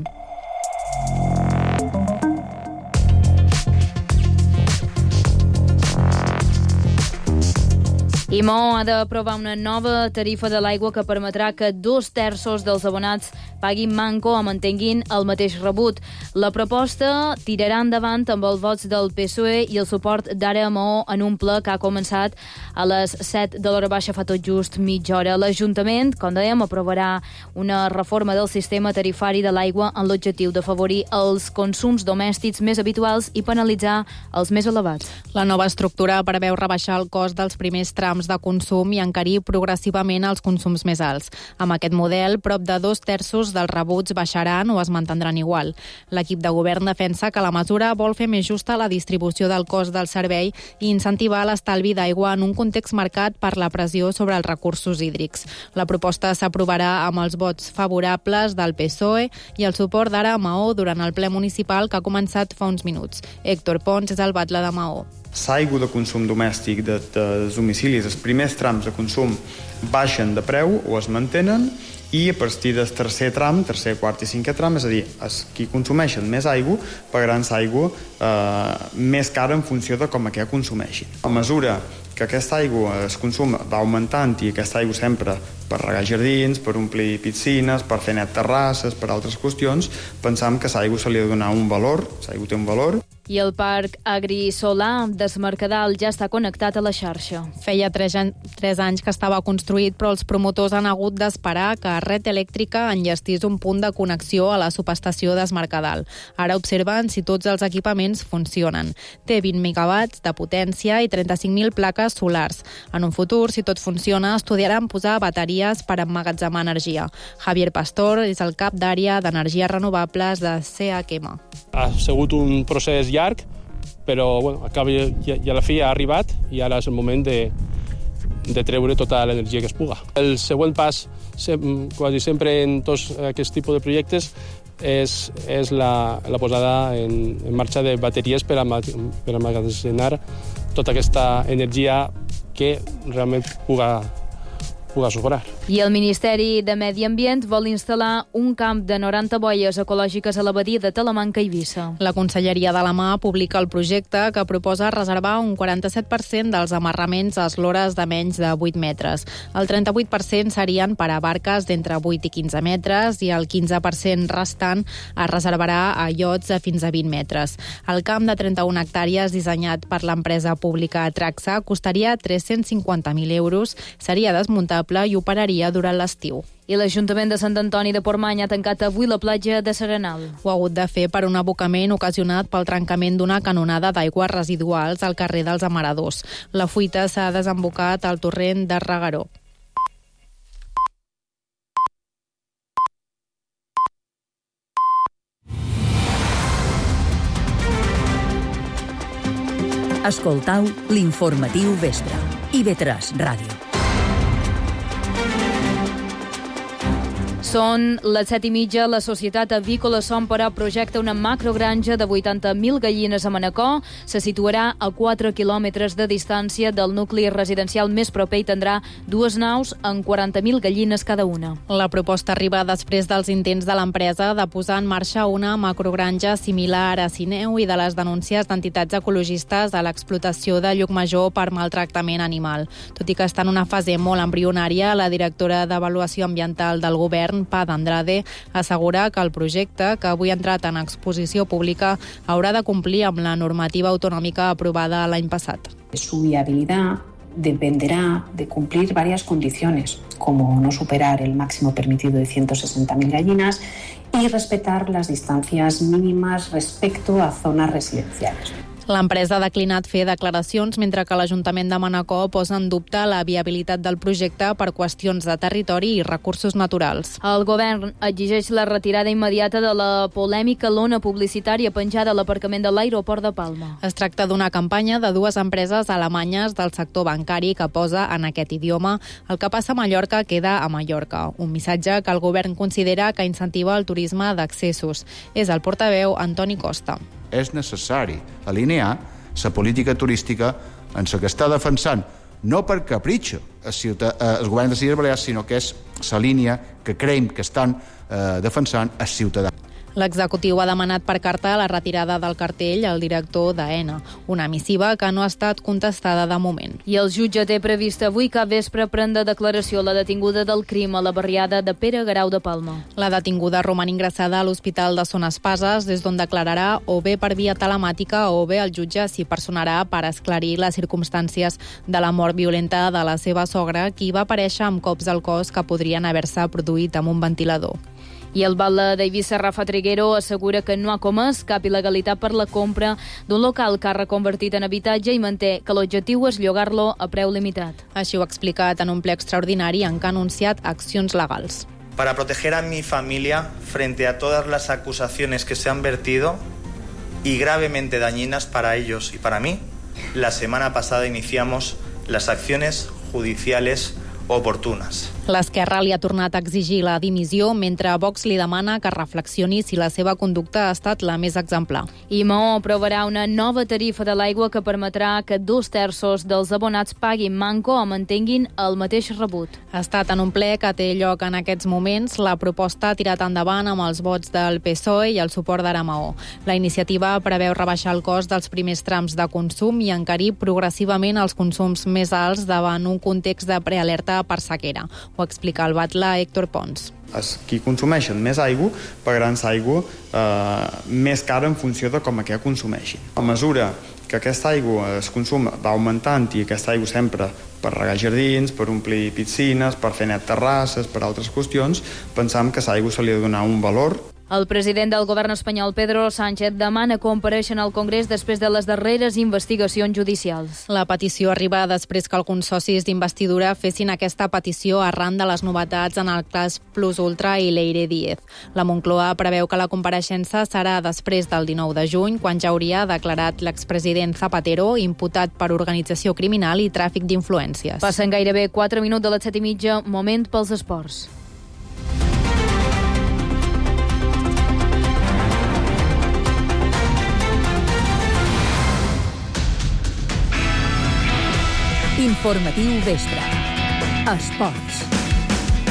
IMO ha d'aprovar una nova tarifa de l'aigua que permetrà que 2/3 dels abonats paguin manco o mantinguin el mateix rebut. La proposta tirarà endavant amb els vots del PSOE i el suport d'Ara Maó en un ple que ha començat a les 7 de l'hora baixa, fa tot just mitja hora. L'Ajuntament, com dèiem, aprovarà una reforma del sistema tarifari de l'aigua amb l'objectiu d'afavorir els consums domèstics més habituals i penalitzar els més elevats. La nova estructura preveu rebaixar el cost dels primers trams de consum i encarir progressivament els consums més alts. Amb aquest model, prop de 2/3 dels rebuts baixaran o es mantindran igual. L'equip de govern defensa que la mesura vol fer més justa la distribució del cost del servei i incentivar l'estalvi d'aigua en un context marcat per la pressió sobre els recursos hídrics. La proposta s'aprovarà amb els vots favorables del PSOE i el suport d'Ara Maó durant el ple municipal que ha començat fa uns minuts. Héctor Pons és el batlle de Maó. L'aigua de consum domèstic dels domicilis, els primers trams de consum baixen de preu o es mantenen, i a partir del tercer tram, tercer, quart i cinquè tram, és a dir, els qui consumeixen més aigua pagaran l'aigua més cara en funció de com a què consumeixin. A mesura que aquesta aigua, el consum va augmentant i aquesta aigua sempre per regar jardins, per omplir piscines, per fer net terrasses, per altres qüestions, pensam que l'aigua se li ha de donar un valor, l'aigua té un valor. I el parc agrisolar d'Es Mercadal ja està connectat a la xarxa. Feia 3 anys que estava construït, però els promotors han hagut d'esperar que Red Elèctrica enllestís un punt de connexió a la subestació d'Es Mercadal. Ara observen si tots els equipaments funcionen. Té 20 megawatts de potència i 35.000 plaques solars. En un futur, si tot funciona, estudiaran posar bateries per emmagatzemar energia. Javier Pastor és el cap d'àrea d'energies renovables de CHM. Ha sigut un procés llarg, però bueno, a la fi ha arribat i ara és el moment de treure tota l'energia que es puga. El següent pas, quasi sempre en tots aquests tipus de projectes, és la posada en marxa de bateries per emmagatzemar tota aquesta energia que realment puga sufrar. I el Ministeri de Medi Ambient vol instal·lar un camp de 90 boies ecològiques a la badia de Talamanca i Eivissa. La Conselleria de la Mar publica el projecte que proposa reservar un 47% dels amarraments a eslores de menys de 8 metres. El 38% serien per a barques d'entre 8 i 15 metres i el 15% restant es reservarà a iots de fins a 20 metres. El camp de 31 hectàrees dissenyat per l'empresa pública Traxa costaria 350.000 euros, seria desmuntable i operaria durant l'estiu. I l'Ajuntament de Sant Antoni de Portmany ha tancat avui la platja de Serenal. Ho ha hagut de fer per un abocament ocasionat pel trencament d'una canonada d'aigües residuals al carrer dels Amaradors. La fuita s'ha desembocat al torrent de Regueró. Escoltau l'informatiu vespre. IB3 Ràdio. Són les 7:30. La societat avícola Som, però, projecta una macrogranja de 80.000 gallines a Manacor. Se situarà a 4 quilòmetres de distància del nucli residencial més proper i tindrà 2 naus amb 40.000 gallines cada una. La proposta arriba després dels intents de l'empresa de posar en marxa una macrogranja similar a Sineu i de les denúncies d'entitats ecologistes a l'explotació de Llucmajor per maltractament animal. Tot i que està en una fase molt embrionària, la directora d'Avaluació Ambiental del Govern, Paz Andrade, assegura que el projecte, que avui ha entrat en exposició pública, haurà de complir amb la normativa autonòmica aprovada l'any passat. Su viabilidad dependerá de cumplir varias condiciones, como no superar el máximo permitido de 160.000 gallinas y respetar las distancias mínimas respecto a zonas residenciales. L'empresa ha declinat fer declaracions, mentre que l'Ajuntament de Manacor posa en dubte la viabilitat del projecte per qüestions de territori i recursos naturals. El govern exigeix la retirada immediata de la polèmica lona publicitària penjada a l'aparcament de l'aeroport de Palma. Es tracta d'una campanya de 2 empreses alemanyes del sector bancari que posa en aquest idioma "El que passa a Mallorca queda a Mallorca", un missatge que el govern considera que incentiva el turisme d'accessos. És el portaveu Antoni Costa. És necessari alinear la política turística en la que està defensant, no per capritxo, el govern de les Illes Balears, sinó que és la línia que creiem que estan defensant els ciutadans. L'executiu ha demanat per carta la retirada del cartell al director d'AENA, una missiva que no ha estat contestada de moment. I el jutge té previst avui cap vespre prendre declaració a la detinguda del crim a la barriada de Pere Guerau de Palma. La detinguda roman ingressada a l'Hospital de Son Espases, des d'on declararà o bé per via telemàtica o bé el jutge s'hi personarà per esclarir les circumstàncies de la mort violenta de la seva sogra, qui va aparèixer amb cops al cos que podrien haver-se produït amb un ventilador. I el batlle d'Eivissa, Rafa Triguero, assegura que no ha comès cap il·legalitat per la compra d'un local que ha reconvertit en habitatge i manté que l'objectiu és llogar-lo a preu limitat. Així ho ha explicat en un ple extraordinari en què ha anunciat accions legals. Para proteger a mi familia frente a todas las acusaciones que se han vertido y gravemente dañinas para ellos y para mí, la semana pasada iniciamos las acciones judiciales oportunes. L'Esquerra li ha tornat a exigir la dimissió, mentre Vox li demana que reflexioni si la seva conducta ha estat la més exemplar. I Maó aprovarà una nova tarifa de l'aigua que permetrà que 2/3 dels abonats paguin manco o mantinguin el mateix rebut. Ha estat en un ple que té lloc en aquests moments. La proposta ha tirat endavant amb els vots del PSOE i el suport d'Ara Maó. La iniciativa preveu rebaixar el cost dels primers trams de consum i encarir progressivament els consums més alts davant un context de prealerta per sequera. Ho explica el batlle Héctor Pons. Els qui consumeixen més aigua pagaran l'aigua més cara en funció de com que consumeixin. A mesura que aquesta aigua, el consum va augmentant i aquesta aigua sempre per regar jardins, per omplir piscines, per fer net terrasses, per altres qüestions, pensam que l'aigua se li ha de donar un valor. El president del govern espanyol, Pedro Sánchez, demana comparèixer en el Congrés després de les darreres investigacions judicials. La petició arriba després que alguns socis d'investidura fessin aquesta petició arran de les novetats en el cas Plus Ultra i Leire Díez. La Moncloa preveu que la compareixença serà després del 19 de juny, quan ja hauria declarat l'expresident Zapatero imputat per organització criminal i tràfic d'influències. Passen gairebé 4 minuts de les 7:30, moment pels esports. Informatiu vespre. Esports.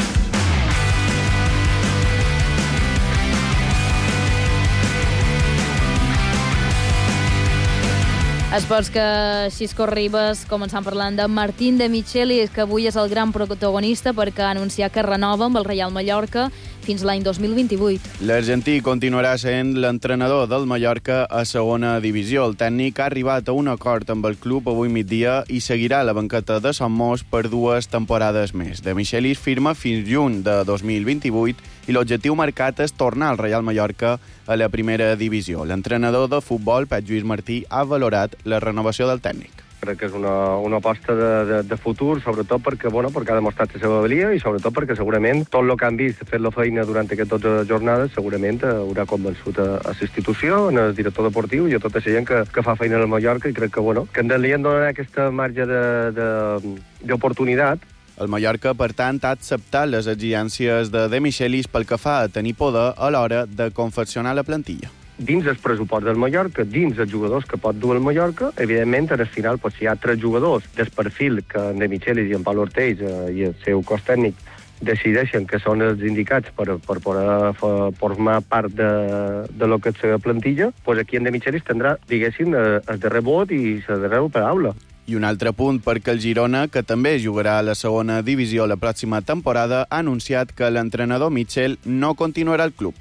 Esports que Xisco Ribas, començant parlant de Martín de Michelis, que avui és el gran protagonista perquè ha anunciat que renova amb el Real Mallorca fins l'any 2028. L'argentí continuarà sent l'entrenador del Mallorca a segona divisió. El tècnic ha arribat a un acord amb el club avui migdia i seguirà a la banqueta de Somos per 2 temporades més. De Michelis firma fins juny de 2028 i l'objectiu marcat és tornar al Real Mallorca a la primera divisió. L'entrenador de futbol, Pep Lluís Martí, ha valorat la renovació del tècnic. Crec que és una aposta de futur, sobretot perquè ha demostrat la seva valia i sobretot perquè segurament tot el que han vist fet la feina durant aquestes 12 jornades segurament haurà convençut a la institució, el director deportiu i a tota la gent que fa feina al Mallorca, i crec que li han donat aquesta marge d'oportunitat. El Mallorca, per tant, ha acceptat les exigències de Michelis pel que fa a tenir poder a l'hora de confeccionar la plantilla. Dins el pressupost del Mallorca, dins els jugadors que pot dur el Mallorca, evidentment, al final, si hi ha 3 jugadors del perfil que en De Michelis i en Pau Ortells i el seu cos tècnic decideixen que són els indicats per poder formar part de lo que és la plantilla, doncs aquí en De Michelis tindrà, diguéssim, el darrer vot i la darrera paraula. I un altre punt perquè el Girona, que també jugarà a la segona divisió la pròxima temporada, ha anunciat que l'entrenador Mitchell no continuarà al club.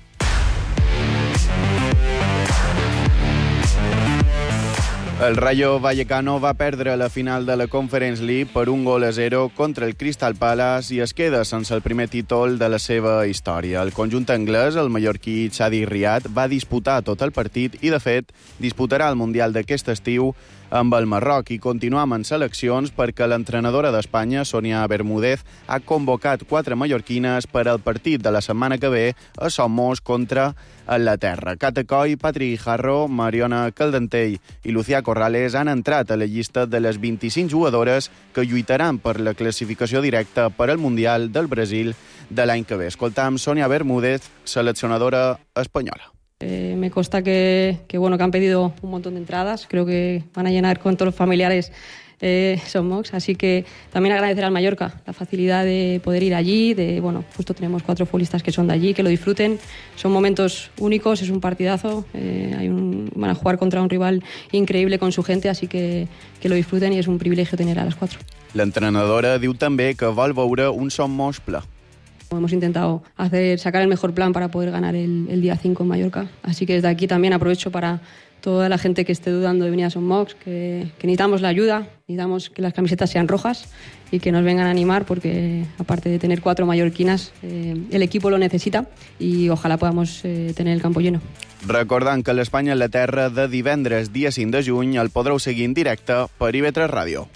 El Rayo Vallecano va perdre la final de la Conference League per 1-0 contra el Crystal Palace i es queda sense el primer títol de la seva història. El conjunt anglès, el mallorquí Chadi Riad, va disputar tot el partit i, de fet, disputarà el Mundial d'aquest estiu amb el Marroc i continuam en seleccions perquè l'entrenadora d'Espanya, Sonia Bermúdez, ha convocat 4 mallorquines per al partit de la setmana que ve a Somos contra Anglaterra. Cata Coll, Patri Guijarro, Mariona Caldentell i Lucía Corrales han entrat a la llista de les 25 jugadores que lluitaran per la classificació directa per al Mundial del Brasil de l'any que ve. Escoltam Sonia Bermúdez, seleccionadora espanyola. Me consta que han pedido un montón de entradas. Creo que van a llenar con todos los familiares Somos. Así que también agradecer al Mallorca la facilidad de poder ir allí. Justo tenemos 4 futbolistas que son de allí, que lo disfruten. Son momentos únicos, es un partidazo. Van a jugar contra un rival increíble con su gente, así que lo disfruten y es un privilegio tener a las 4. L'entrenadora diu també que vol veure un Somos ple. Hemos intentado sacar el mejor plan para poder ganar el día 5 en Mallorca. Así que desde aquí también aprovecho para toda la gente que esté dudando de venir a Somos, que necesitamos la ayuda, necesitamos que las camisetas sean rojas y que nos vengan a animar porque, aparte de tener 4 mallorquinas, el equipo lo necesita y ojalá podamos tener el campo lleno. Recordant que l'Espanya-Anglaterra de divendres, dia 5 de juny, el podreu seguir en directe per IB3 Ràdio.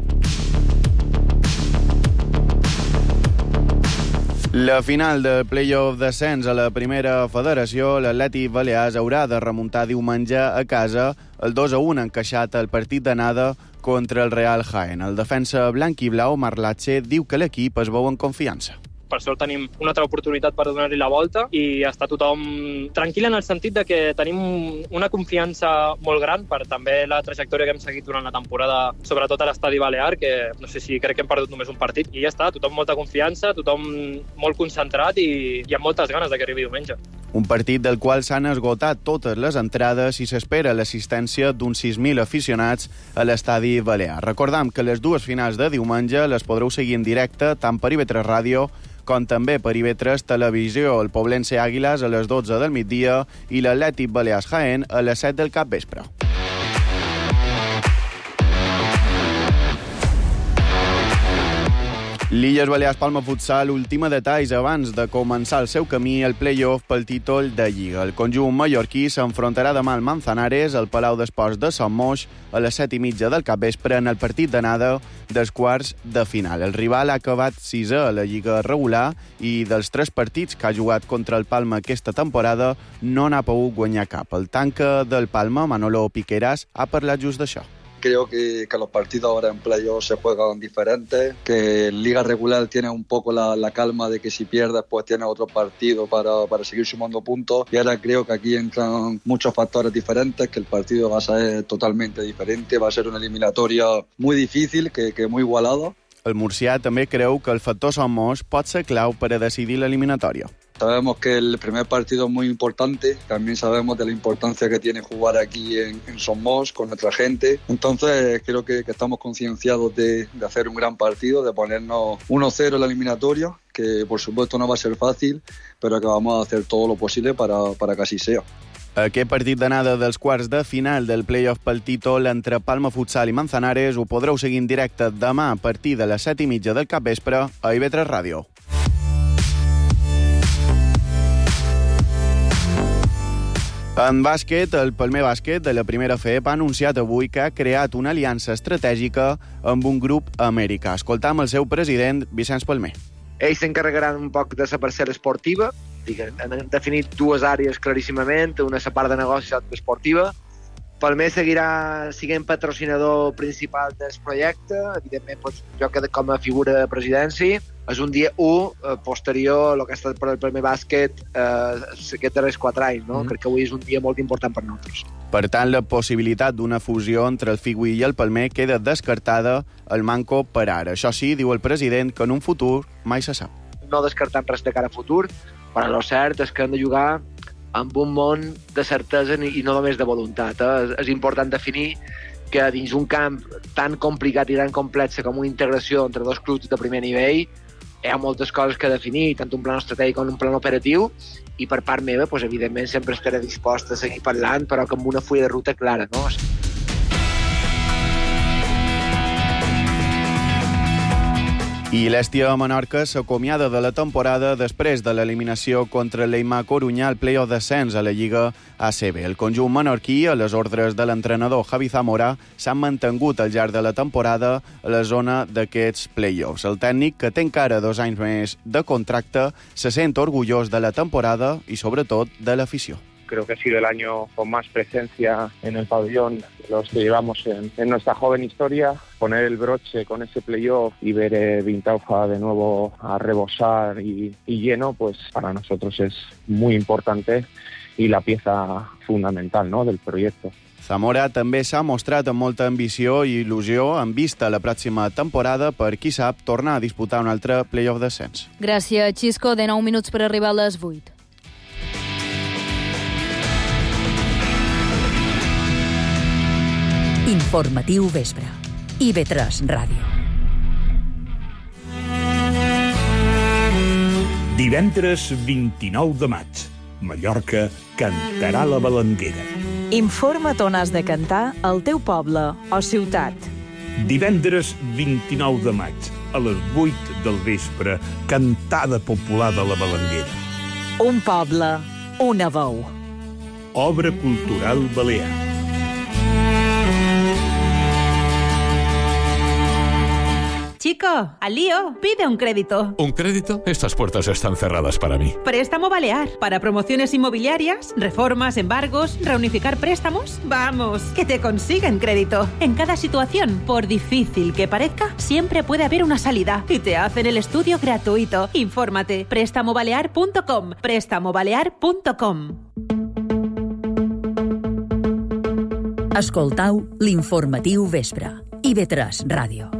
La final del play-off d'ascens a la primera federació, l'Atlètic Balears haurà de remuntar diumenge a casa el 2-1 encaixat al partit d'anada contra el Real Jaén. El defensa blanc i blau, Marlatxe, diu que l'equip es veu en confiança. Per sort tenim una altra oportunitat per donar-li la volta i està tothom tranquil en el sentit de que tenim una confiança molt gran per també la trajectòria que hem seguit durant la temporada, sobretot a l'estadi Balear, que no sé si crec que hem perdut només un partit. I ja està, tothom molta confiança, tothom molt concentrat i amb moltes ganes de que arribi diumenge. Un partit del qual s'han esgotat totes les entrades i s'espera l'assistència d'uns 6.000 aficionats a l'estadi Balear. Recordam que les 2 finals de diumenge les podreu seguir en directe tant per IB3 Ràdio com també per IB3 Televisió, el Poblense Àguiles a les 12 del migdia i l'Atlètic Balears Jaén a les 7 del capvespre. L'Illes Balears Palma Futsal ultima detalls abans de començar el seu camí al play-off pel títol de Lliga. El conjunt mallorquí s'enfrontarà demà al Manzanares al Palau d'Esports de Somos a les 7:30 del capvespre en el partit d'anada dels quarts de final. El rival ha acabat 6è a la Lliga regular i dels 3 partits que ha jugat contra el Palma aquesta temporada no n'ha pogut guanyar cap. El tanca del Palma, Manolo Piqueras, ha parlat just d'això. Creo que los partidos ahora en playoff se juegan diferentes, que en liga regular tienes un poco la calma de que si pierdes pues tienes otro partido para seguir sumando puntos, y ahora creo que aquí entran muchos factores diferentes, que el partido va a ser totalmente diferente, va a ser una eliminatoria muy difícil, que muy igualada. El murcià també creu que el factor Somos pot ser clau per a decidir l'eliminatòria. Sabemos que el primer partido es muy importante, también sabemos de la importancia que tiene jugar aquí en Somos con nuestra gente. Entonces creo que estamos concienciados de hacer un gran partido, de ponernos 1-0 en la eliminatoria, que por supuesto no va a ser fácil, pero que vamos a hacer todo lo posible para que así sea. Aquest partit d'anada dels quarts de final del play-off pel títol entre Palma Futsal i Manzanares ho podreu seguir en directe demà a partir de les 7:30 del capvespre a IB3 Ràdio. En bàsquet, el Palmer Bàsquet de la primera FEP ha anunciat avui que ha creat una aliança estratègica amb un grup americà. Escoltam el seu president, Vicenç Palmer. Ells s'encarregaran un poc de la parcel·la esportiva. Han definit dues àrees claríssimament, una la part de negoci i l'altra esportiva. Palmer seguirà sent patrocinador principal del projecte. Evidentment, jo com a figura de presidència. És un dia 1 posterior a el que ha estat per el Palmer Bàsquet aquests darrers 4 anys. No? Crec que avui és un dia molt important per nosaltres. Per tant, la possibilitat d'una fusió entre el Figui i el Palmer queda descartada al manco per ara. Això sí, diu el president, que en un futur mai se sap. No descartant res de cara a futur, però el cert és que hem de jugar amb un món de certesa i no només de voluntat. És important definir que dins un camp tan complicat i tan complex com una integració entre dos clubs de primer nivell hi ha moltes coses que definir, tant un plan estratègic com un plan operatiu, i per part meva, evidentment, sempre estaré dispost a seguir parlant, però amb una fulla de ruta clara, no? I l'Hèstia Menorca s'acomiada de la temporada després de l'eliminació contra l'Eimà Corunyà al play-off d'ascens a la Lliga ACB. El conjunt menorquí, a les ordres de l'entrenador Javi Zamora, s'han mantingut al llarg de la temporada a la zona d'aquests play-offs. El tècnic, que té encara 2 anys més de contracte, se sent orgullós de la temporada i, sobretot, de l'afició. Creo que ha sido el año con más presencia en el pabellón de los que llevamos en nuestra joven historia. Poner el broche con ese playoff y ver Vintaufa de nuevo a rebosar y lleno, pues para nosotros es muy importante y la pieza fundamental, ¿no?, del proyecto. Zamora també s'ha mostrat amb molta ambició i il·lusió en vista a la pròxima temporada per, qui sap, tornar a disputar un altre playoff d'ascens. Gràcies, Xisco. De 9 minuts per arribar a les 8. Informatiu vespre. IB3 Ràdio. Divendres 29 de maig. Mallorca cantarà la Balanguera. Informa't on has de cantar al teu poble o ciutat. Divendres 29 de maig, a les 8 del vespre, cantada popular de la Balanguera. Un poble, una veu. Obra cultural balear. Chico, al lío, pide un crédito. ¿Un crédito? Estas puertas están cerradas para mí. Préstamo Balear. Para promociones inmobiliarias, reformas, embargos, reunificar préstamos. Vamos, que te consiguen crédito. En cada situación, por difícil que parezca, siempre puede haber una salida. Y te hacen el estudio gratuito. Infórmate. Prestamobalear.com. Prestamobalear.com. Escoltau l'informatiu vespre. IB3 Ràdio.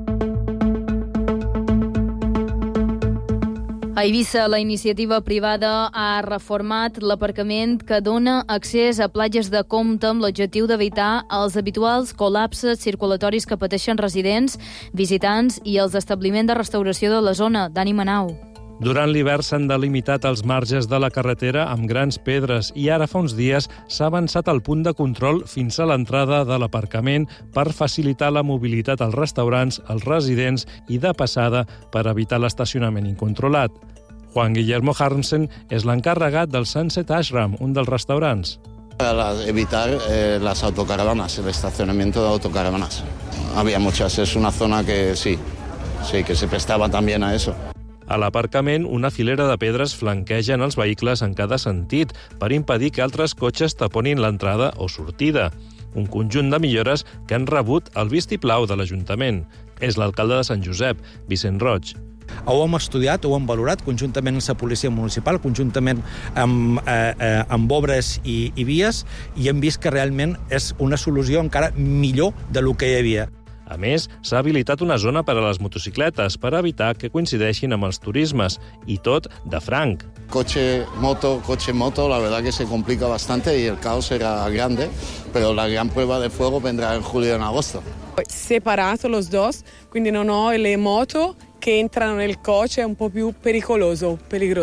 A Eivissa, la iniciativa privada ha reformat l'aparcament que dona accés a platges de Comte amb l'objectiu d'evitar els habituals col·lapses circulatoris que pateixen residents, visitants i els establiments de restauració de la zona. Dani Manau. Durant l'hivern s'han delimitat els marges de la carretera amb grans pedres i ara fa uns dies s'ha avançat el punt de control fins a l'entrada de l'aparcament per facilitar la mobilitat als restaurants, als residents i de passada per evitar l'estacionament incontrolat. Juan Guillermo Harmsen és l'encarregat del Sunset Ashram, un dels restaurants. Para evitar las autocaravanas, el estacionamiento de autocaravanas. Había muchas, es una zona que sí, que se prestaba también a eso. A l'aparcament, una filera de pedres flanquegen els vehicles en cada sentit per impedir que altres cotxes taponin l'entrada o sortida. Un conjunt de millores que han rebut el vistiplau de l'Ajuntament. És l'alcalde de Sant Josep, Vicent Roig. Ho hem estudiat, ho hem valorat conjuntament amb la policia municipal, conjuntament amb obres i vies, i hem vist que realment és una solució encara millor del que hi havia. A més, s'ha habilitat una zona per a les motocicletes per evitar que coincideixin amb els turismes, i tot de franc. Coche, moto, la verdad que se complica bastante y el caos será grande, pero la gran prueba de fuego vendrá en julio y en agosto. Separato los dos, quindi non ho le moto che entrano nel coche, è un po' più peligroso.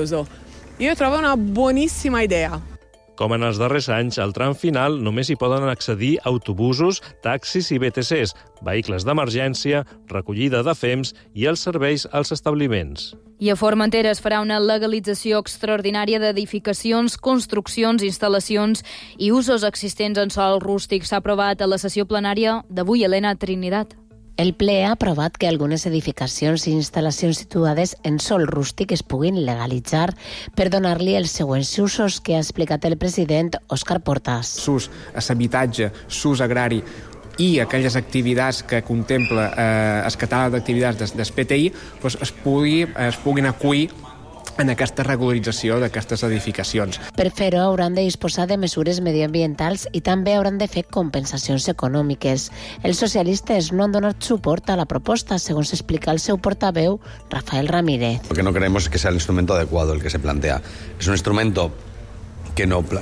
Io trovo una buonissima idea. Com en els darrers anys, al tram final només hi poden accedir autobusos, taxis i BTCs, vehicles d'emergència, recollida de fems i els serveis als establiments. I a Formentera es farà una legalització extraordinària d'edificacions, construccions, instal·lacions i usos existents en sòl rústic. S'ha aprovat a la sessió plenària d'avui. Elena Trinidad. El ple ha aprovat que algunes edificacions i instal·lacions situades en sòl rústic es puguin legalitzar per donar-li els següents usos que ha explicat el president Òscar Portas. S'ús a l'habitatge, s'ús agrari i aquelles activitats que contempla el catàleg d'activitats del PTI es puguin acollir en aquesta regularització d'aquestes edificacions. Per fer-ho hauran de disposar de mesures mediambientals i també hauran de fer compensacions econòmiques. Els socialistes no han donat suport a la proposta, segons explica el seu portaveu, Rafael Ramírez. Lo que no creemos es que sea el instrumento adecuado el que se plantea. Es un instrumento que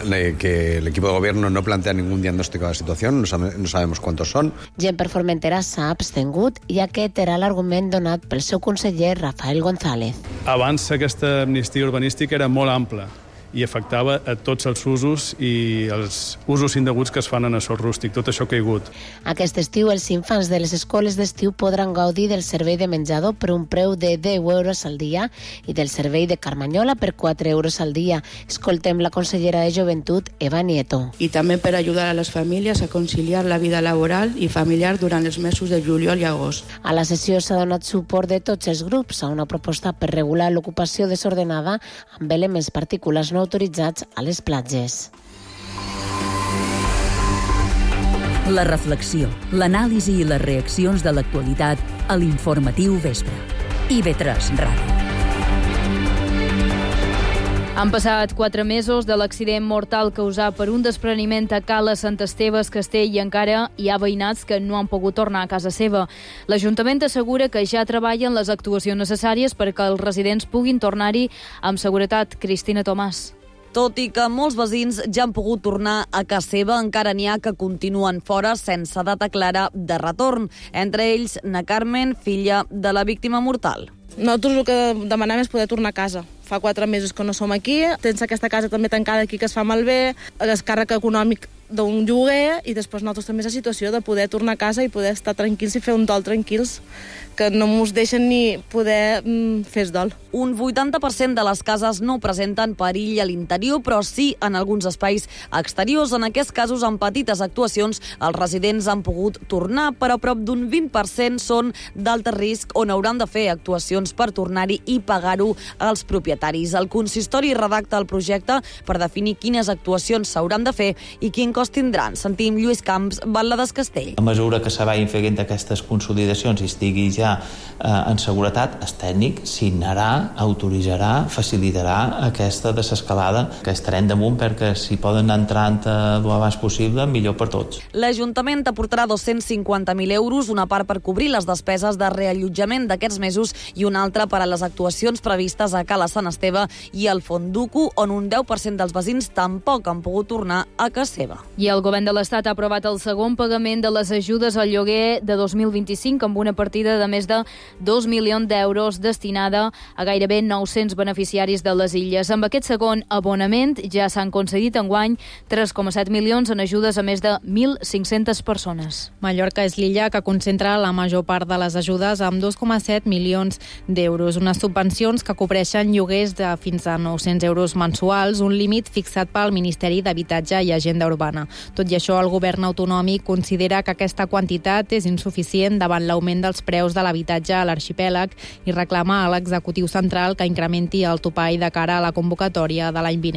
el equipo de gobierno no plantea ningún diagnóstico de la situación, no sabemos cuántos son. Gent per Formentera s'ha abstengut i aquest era l'argument donat pel seu conseller Rafael González. Abans aquesta amnistia urbanística era molt ampla i afectava a tots els usos i els usos indeguts que es fan en el sòl rústic. Tot això ha caigut. Aquest estiu, els infants de les escoles d'estiu podran gaudir del servei de menjador per un preu de 10 euros al dia i del servei de Carmanyola per 4 euros al dia. Escoltem la consellera de Joventut, Eva Nieto. I també per ajudar a les famílies a conciliar la vida laboral i familiar durant els mesos de juliol i agost. A la sessió s'ha donat suport de tots els grups a una proposta per regular l'ocupació desordenada amb elements particulars no autoritzats a les platges. La reflexió, l'anàlisi i les reaccions de l'actualitat a l'Informatiu Vespre. IB3 Ràdio. Han passat 4 mesos de l'accident mortal causat per un despreniment a Cala Sant Esteves, Castell, i encara hi ha veïnats que no han pogut tornar a casa seva. L'Ajuntament assegura que ja treballen les actuacions necessàries perquè els residents puguin tornar-hi amb seguretat. Cristina Tomàs. Tot i que molts veïns ja han pogut tornar a casa seva, encara n'hi ha que continuen fora sense data clara de retorn. Entre ells, na Carmen, filla de la víctima mortal. Nosaltres el que demanem és poder tornar a casa. Fa 4 mesos que no som aquí, tens aquesta casa també tancada aquí que es fa malbé, el descàrrec econòmic d'un lloguer i després nosaltres també la situació de poder tornar a casa i poder estar tranquils i fer un dol tranquils, que no ens deixen ni poder fer el dol. Un 80% de les cases no presenten perill a l'interior, però sí en alguns espais exteriors. En aquests casos, amb petites actuacions, els residents han pogut tornar, però prop d'un 20% són d'alt risc on hauran de fer actuacions per tornar-hi i pagar-ho als propietaris. El consistori redacta el projecte per definir quines actuacions s'hauran de fer i quin cost tindran. Sentim Lluís Camps, batlle del Castell. A mesura que se vagin fent aquestes consolidacions i estigui ja en seguretat, el tècnic signarà, autoritzarà, facilitarà aquesta desescalada, que estarem damunt perquè si poden entrar el abans possible, millor per tots. L'Ajuntament aportarà 250.000 euros, una part per cobrir les despeses de reallotjament d'aquests mesos i una altra per a les actuacions previstes a Cala Sant Esteve i al Fonduco, on un 10% dels veïns tampoc han pogut tornar a casa seva. I el Govern de l'Estat ha aprovat el segon pagament de les ajudes al lloguer de 2025 amb una partida de més de 2 milions d'euros destinada a gairebé 900 beneficiaris de les illes. Amb aquest segon abonament ja s'han concedit enguany 3,7 milions en ajudes a més de 1.500 persones. Mallorca és l'illa que concentra la major part de les ajudes amb 2,7 milions d'euros. Unes subvencions que cobreixen lloguers de fins a 900 euros mensuals, un límit fixat pel Ministeri d'Habitatge i Agenda Urbana. Tot i això, el govern autonòmic considera que aquesta quantitat és insuficient davant l'augment dels preus de l'habitatge a l'arxipèlag i reclama a l'executiu central que incrementi el topall de cara a la convocatòria de l'any vinent.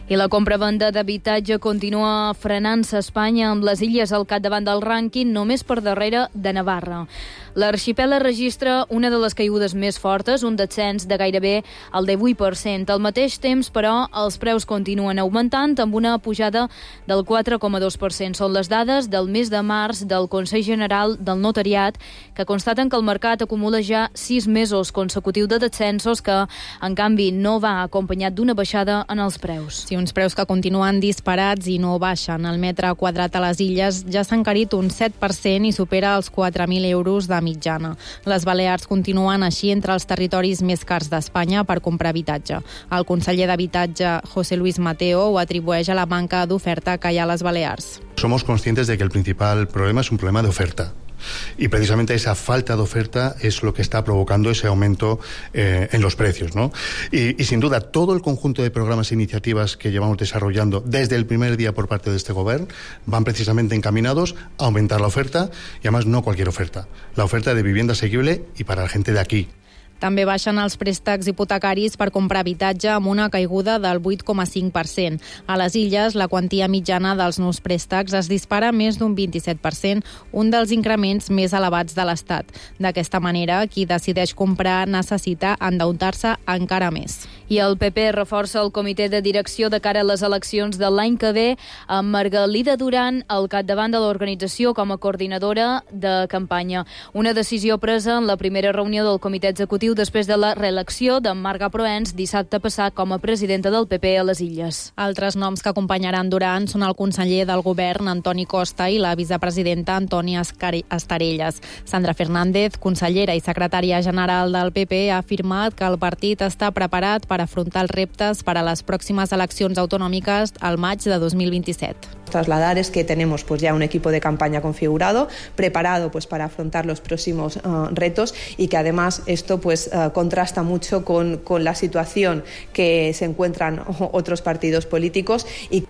I la compra-venda d'habitatge continua frenant-se a Espanya, amb les Illes al capdavant del rànquing, només per darrere de Navarra. L'arxipèlag registra una de les caigudes més fortes, un descens de gairebé el 18%. Al mateix temps, però, els preus continuen augmentant, amb una pujada del 4,2%. Són les dades del mes de març del Consell General del Notariat, que constaten que el mercat acumula ja 6 mesos consecutius de descensos, que, en canvi, no va acompanyat d'una baixada en els preus. Sí, uns preus que continuen disparats i no baixen. El metre quadrat a les Illes ja s'ha encarit un 7% i supera els 4.000 euros de mitjana. Les Balears continuen així entre els territoris més cars d'Espanya per comprar habitatge. El conseller d'Habitatge, José Luis Mateo, ho atribueix a la manca d'oferta que hi ha a les Balears. Somos conscientes de que el principal problema es un problema de oferta. Y precisamente esa falta de oferta es lo que está provocando ese aumento en los precios, ¿no? Y sin duda todo el conjunto de programas e iniciativas que llevamos desarrollando desde el primer día por parte de este gobierno van precisamente encaminados a aumentar la oferta, y además no cualquier oferta, la oferta de vivienda asequible y para la gente de aquí. També baixen els préstecs hipotecaris per comprar habitatge, amb una caiguda del 8,5%. A les Illes, la quantia mitjana dels nous préstecs es dispara més d'un 27%, un dels increments més elevats de l'Estat. D'aquesta manera, qui decideix comprar necessita endeutar-se encara més. I el PP reforça el comitè de direcció de cara a les eleccions de l'any que ve, amb Margalida Duran al capdavant de l'organització com a coordinadora de campanya. Una decisió presa en la primera reunió del comitè executiu després de la reelecció de Marga Proens dissabte passat com a presidenta del PP a les Illes. Altres noms que acompanyaran Duran són el conseller del govern, Antoni Costa, i la vicepresidenta, Antònia Estarelles. Sandra Fernández, consellera i secretària general del PP, ha afirmat que el partit està preparat per afrontar els reptes per a les pròximes eleccions autonòmiques al maig de 2027. Trasladar es que tenemos ya un equipo de campaña configurado, preparado para afrontar los próximos retos, y que además esto contrasta mucho con la situación que se encuentran otros partidos políticos.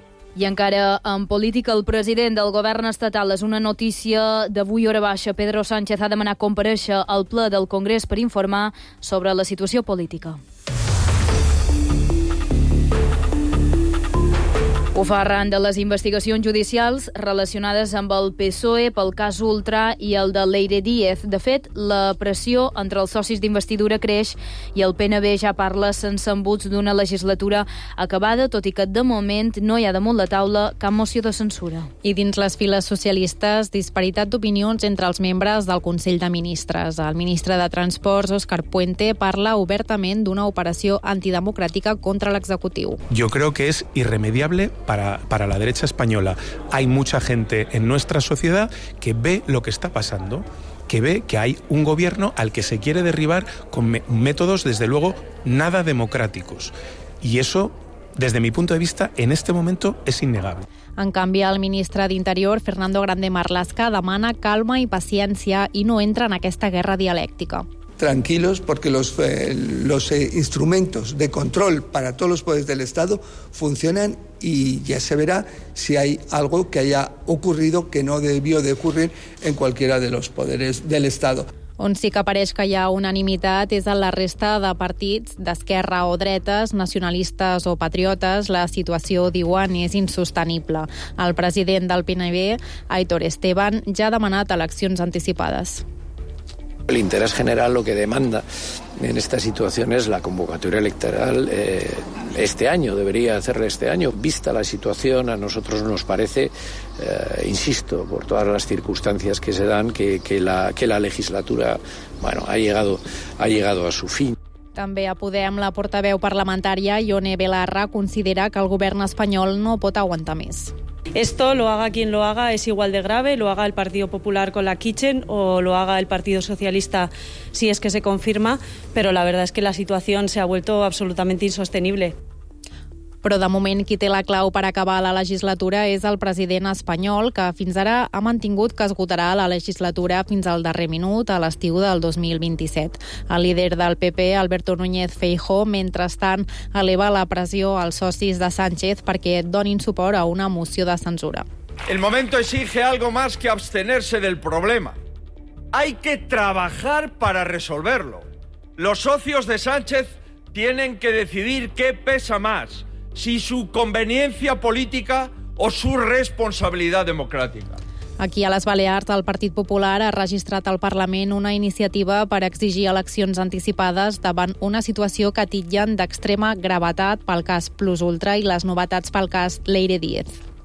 I encara en política, el president del govern estatal, és una notícia d'avui hora baixa. Pedro Sánchez ha demanat comparèixer al ple del Congrés per informar sobre la situació política. Ho fa arran de les investigacions judicials relacionades amb el PSOE pel cas Ultra i el de Leire Díez. De fet, la pressió entre els socis d'investidura creix i el PNB ja parla sense embuts d'una legislatura acabada, tot i que de moment no hi ha damunt la taula cap moció de censura. I dins les files socialistes, disparitat d'opinions entre els membres del Consell de Ministres. El ministre de Transports, Óscar Puente, parla obertament d'una operació antidemocràtica contra l'executiu. Yo creo que es irremediable para la derecha española. Hay mucha gente en nuestra sociedad que ve lo que está pasando, que ve que hay un gobierno al que se quiere derribar con métodos, desde luego, nada democráticos. Y eso, desde mi punto de vista, en este momento es innegable. En canvi, el ministre d'Interior, Fernando Grande Marlaska, demana calma i paciència i no entra en aquesta guerra dialèctica. Tranquilos, porque los instrumentos de control para todos los poderes del Estado funcionan, y ya se verá si hay algo que haya ocurrido que no debió de ocurrir en cualquiera de los poderes del Estado. On sí que pareix que hi ha unanimitat és en la resta de partits d'esquerra o dretes, nacionalistes o patriotes. La situació, diuen, és insostenible. El president del PNB, Aitor Esteban, ja ha demanat eleccions anticipades. El interés general lo que demanda en esta situación es la convocatoria electoral este año, debería hacerla este año. Vista la situación, a nosotros nos parece, insisto, por todas las circunstancias que se dan, que la legislatura ha llegado a su fin. També a Podem, la portaveu parlamentària, Ione Belarra, considera que el govern espanyol no pot aguantar més. Esto, lo haga quien lo haga, es igual de grave, lo haga el Partido Popular con la Kitchen o lo haga el Partido Socialista si es que se confirma, pero la verdad es que la situación se ha vuelto absolutamente insostenible. Però de moment qui té la clau per acabar la legislatura és el president espanyol, que fins ara ha mantingut que esgotarà la legislatura fins al darrer minut, a l'estiu del 2027. El líder del PP, Alberto Núñez Feijóo, mentrestant eleva la pressió als socis de Sánchez perquè donin suport a una moció de censura. El momento exige algo más que abstenerse del problema. Hay que trabajar para resolverlo. Los socios de Sánchez tienen que decidir qué pesa más, si su conveniencia política o su responsabilidad democrática. Aquí a les Balears, el Partit Popular ha registrat al Parlament una iniciativa per exigir eleccions anticipades davant una situació que titllen d'extrema gravetat pel cas Plus Ultra i les novetats pel cas Leire Díez.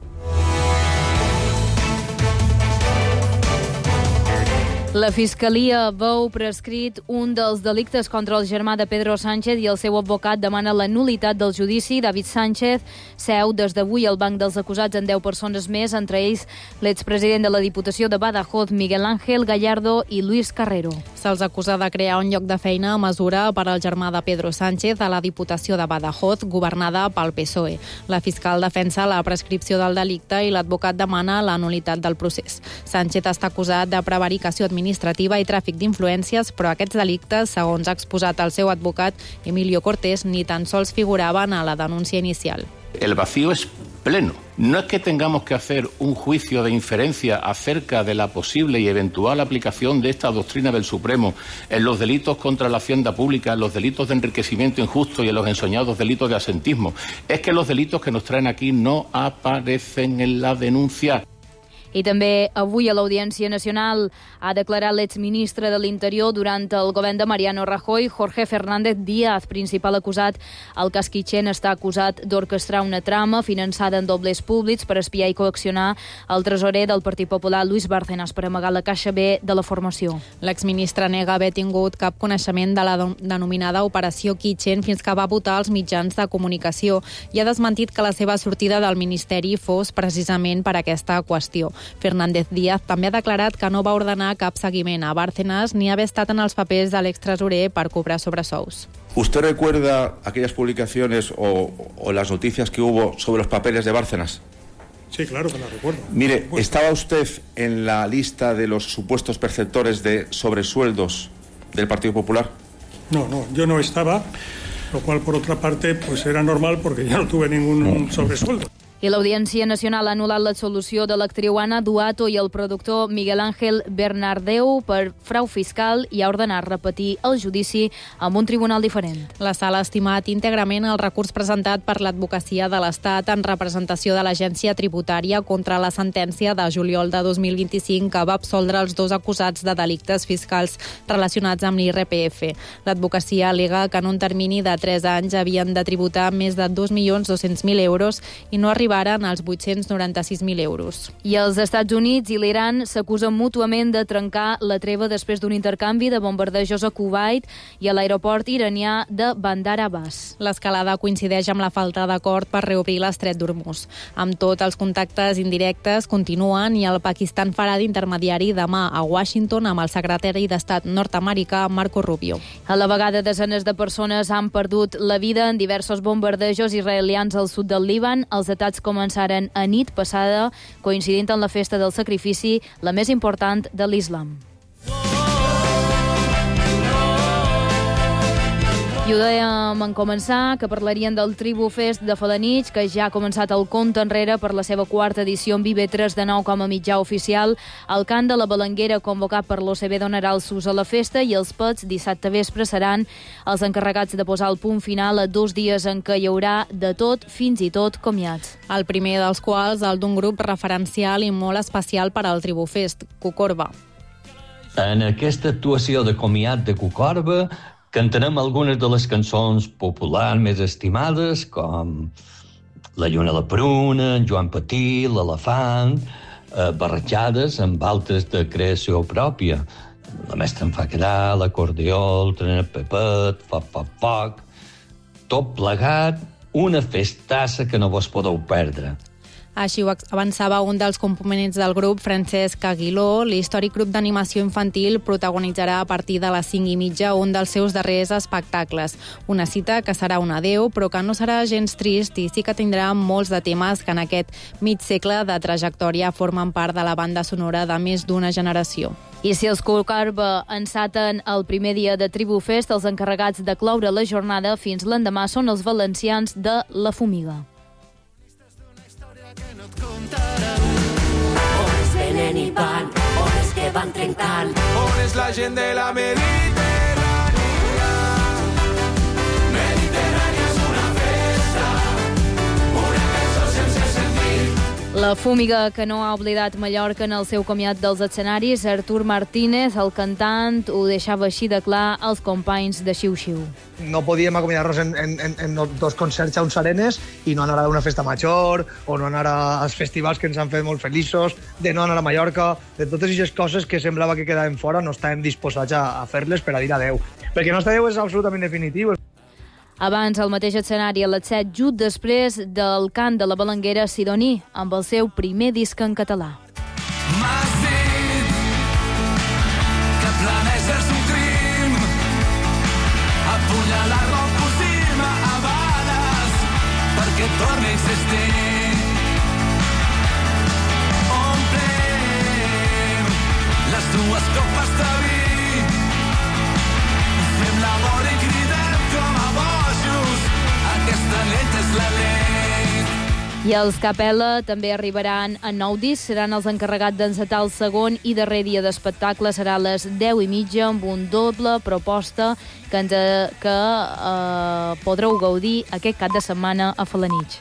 La Fiscalia veu prescrit un dels delictes contra el germà de Pedro Sánchez i el seu advocat demana la nul·litat del judici. David Sánchez seu des d'avui al banc dels acusats en 10 persones més, entre ells l'expresident de la Diputació de Badajoz, Miguel Ángel Gallardo i Luis Carrero. Se'ls acusa de crear un lloc de feina a mesura per al germà de Pedro Sánchez a la Diputació de Badajoz, governada pel PSOE. La fiscal defensa la prescripció del delicte i l'advocat demana la nul·litat del procés. Sánchez està acusat de prevaricació administrativa i tràfic d'influències, però aquests delictes, segons ha exposat el seu advocat Emilio Cortés, ni tan sols figuraven a la denúncia inicial. El vacío es pleno. No es que tengamos que hacer un juicio de inferencia acerca de la posible y eventual aplicación de esta doctrina del Supremo en los delitos contra la hacienda pública, en los delitos de enriquecimiento injusto y en los ensoñados delitos de asentismo. Es que los delitos que nos traen aquí no aparecen en la denuncia. I també avui a l'Audiència Nacional ha declarat l'exministre de l'Interior durant el govern de Mariano Rajoy, Jorge Fernández Díaz, principal acusat. El cas Kitchen està acusat d'orquestrar una trama finançada en doblers públics per espiar i coaccionar el tresorer del Partit Popular, Luis Bárcenas, per amagar la caixa B de la formació. L'exministre nega haver tingut cap coneixement de la denominada Operació Kitchen fins que va votar als mitjans de comunicació i ha desmentit que la seva sortida del Ministeri fos precisament per aquesta qüestió. Fernández Díaz també ha declarat que no va ordenar cap seguiment a Bárcenas ni haver estat en els papers de l'extresorer per cobrar sobresous. ¿Usted recuerda aquellas publicaciones o las noticias que hubo sobre los papeles de Bárcenas? Sí, claro que la recuerdo. Mire, ¿estaba usted en la lista de los supuestos perceptores de sobresueldos del Partido Popular? No, yo no estaba, lo cual por otra parte pues era normal porque ya no tuve ningún sobresueldo. I l'Audiència Nacional ha anul·lat l'absolució de l'actriu Ana Duato i el productor Miguel Ángel Bernardeu per frau fiscal i ha ordenat repetir el judici amb un tribunal diferent. La sala ha estimat íntegrament el recurs presentat per l'advocacia de l'Estat en representació de l'Agència Tributària contra la sentència de juliol de 2025 que va absoldre els dos acusats de delictes fiscals relacionats amb l'IRPF. L'advocacia al·lega que en un termini de 3 anys havien de tributar més de 2.200.000 euros i no arribaren als 896.000 euros. I els Estats Units i l'Iran s'acusen mútuament de trencar la treva després d'un intercanvi de bombardejos a Kuwait i a l'aeroport iranià de Bandar Abbas. L'escalada coincideix amb la falta d'acord per reobrir l'estret d'Hormuz. Amb tot, els contactes indirectes continuen i el Pakistan farà d'intermediari demà a Washington amb el secretari d'Estat nord-americà Marco Rubio. A la vegada, desenes de persones han perdut la vida en diversos bombardejos israelians al sud del Líban. Els atacs començaren a nit passada, coincidint amb la festa del sacrifici, la més important de l'Islam. I ho dèiem en començar, que parlarien del Tribu Fest de Felanitx, que ja ha començat el compte enrere per la seva 4ª edició amb IB3 de nou com a mitjà oficial. El cant de la Balanguera, convocat per l'OCB, donarà el sus a la festa i els Pets, dissabte vespre, seran els encarregats de posar el punt final a 2 dies en què hi haurà de tot, fins i tot comiats. El primer dels quals, el d'un grup referencial i molt especial per al Tribu Fest, Cucorba. En aquesta actuació de comiat de Cucorba cantarem algunes de les cançons populars més estimades, com La lluna a la pruna, en Joan Patí, l'elefant, barrejades amb altres de creació pròpia. La mestra em fa quedar, l'acordió, el trenet Pepet, foc, tot plegat, una festassa que no vos podeu perdre. Així ho avançava un dels components del grup, Francesc Aguiló. L'històric grup d'animació infantil protagonitzarà a partir de les 5:30 un dels seus darrers espectacles. Una cita que serà un adeu, però que no serà gens trist i sí que tindrà molts de temes que en aquest mig segle de trajectòria formen part de la banda sonora de més d'una generació. I si els Cucorba enceten el primer dia de Tribu Fest, els encarregats de cloure la jornada fins l'endemà són els valencians de La Fumiga. On és venen i pan, on és que van trencant, on és la gent de la Mediterrània. Mediterrània és una festa La fúmiga que no ha oblidat Mallorca en el seu comiat dels escenaris, Artur Martínez, el cantant, ho deixava així de clar als companys de Xiu-Xiu. No podíem acomiadar-nos en dos concerts a uns arenes i no anar a una festa major o no anar als festivals que ens han fet molt feliços, de no anar a Mallorca, de totes aquestes coses que semblava que quedaven fora, no estàvem disposats a fer-les per a dir adeu. Perquè el nostre adeu és absolutament definitiu. Abans, al mateix escenari, a les 7, just després del cant de la Balenguera Sidoní, amb el seu primer disc en català. M'has dit que planeges un crim, apunyalar-lo o cosir-me a bales perquè torni a existir. Omplem les dues copes de vi, fem l'amor i cridem com a bojos, aquesta nit és la nit. I els Capella també arribaran a nou disc, seran els encarregats d'encetar el segon i darrer dia d'espectacle, serà a les 10:30 amb un doble proposta que podreu gaudir aquest cap de setmana a Felanitx.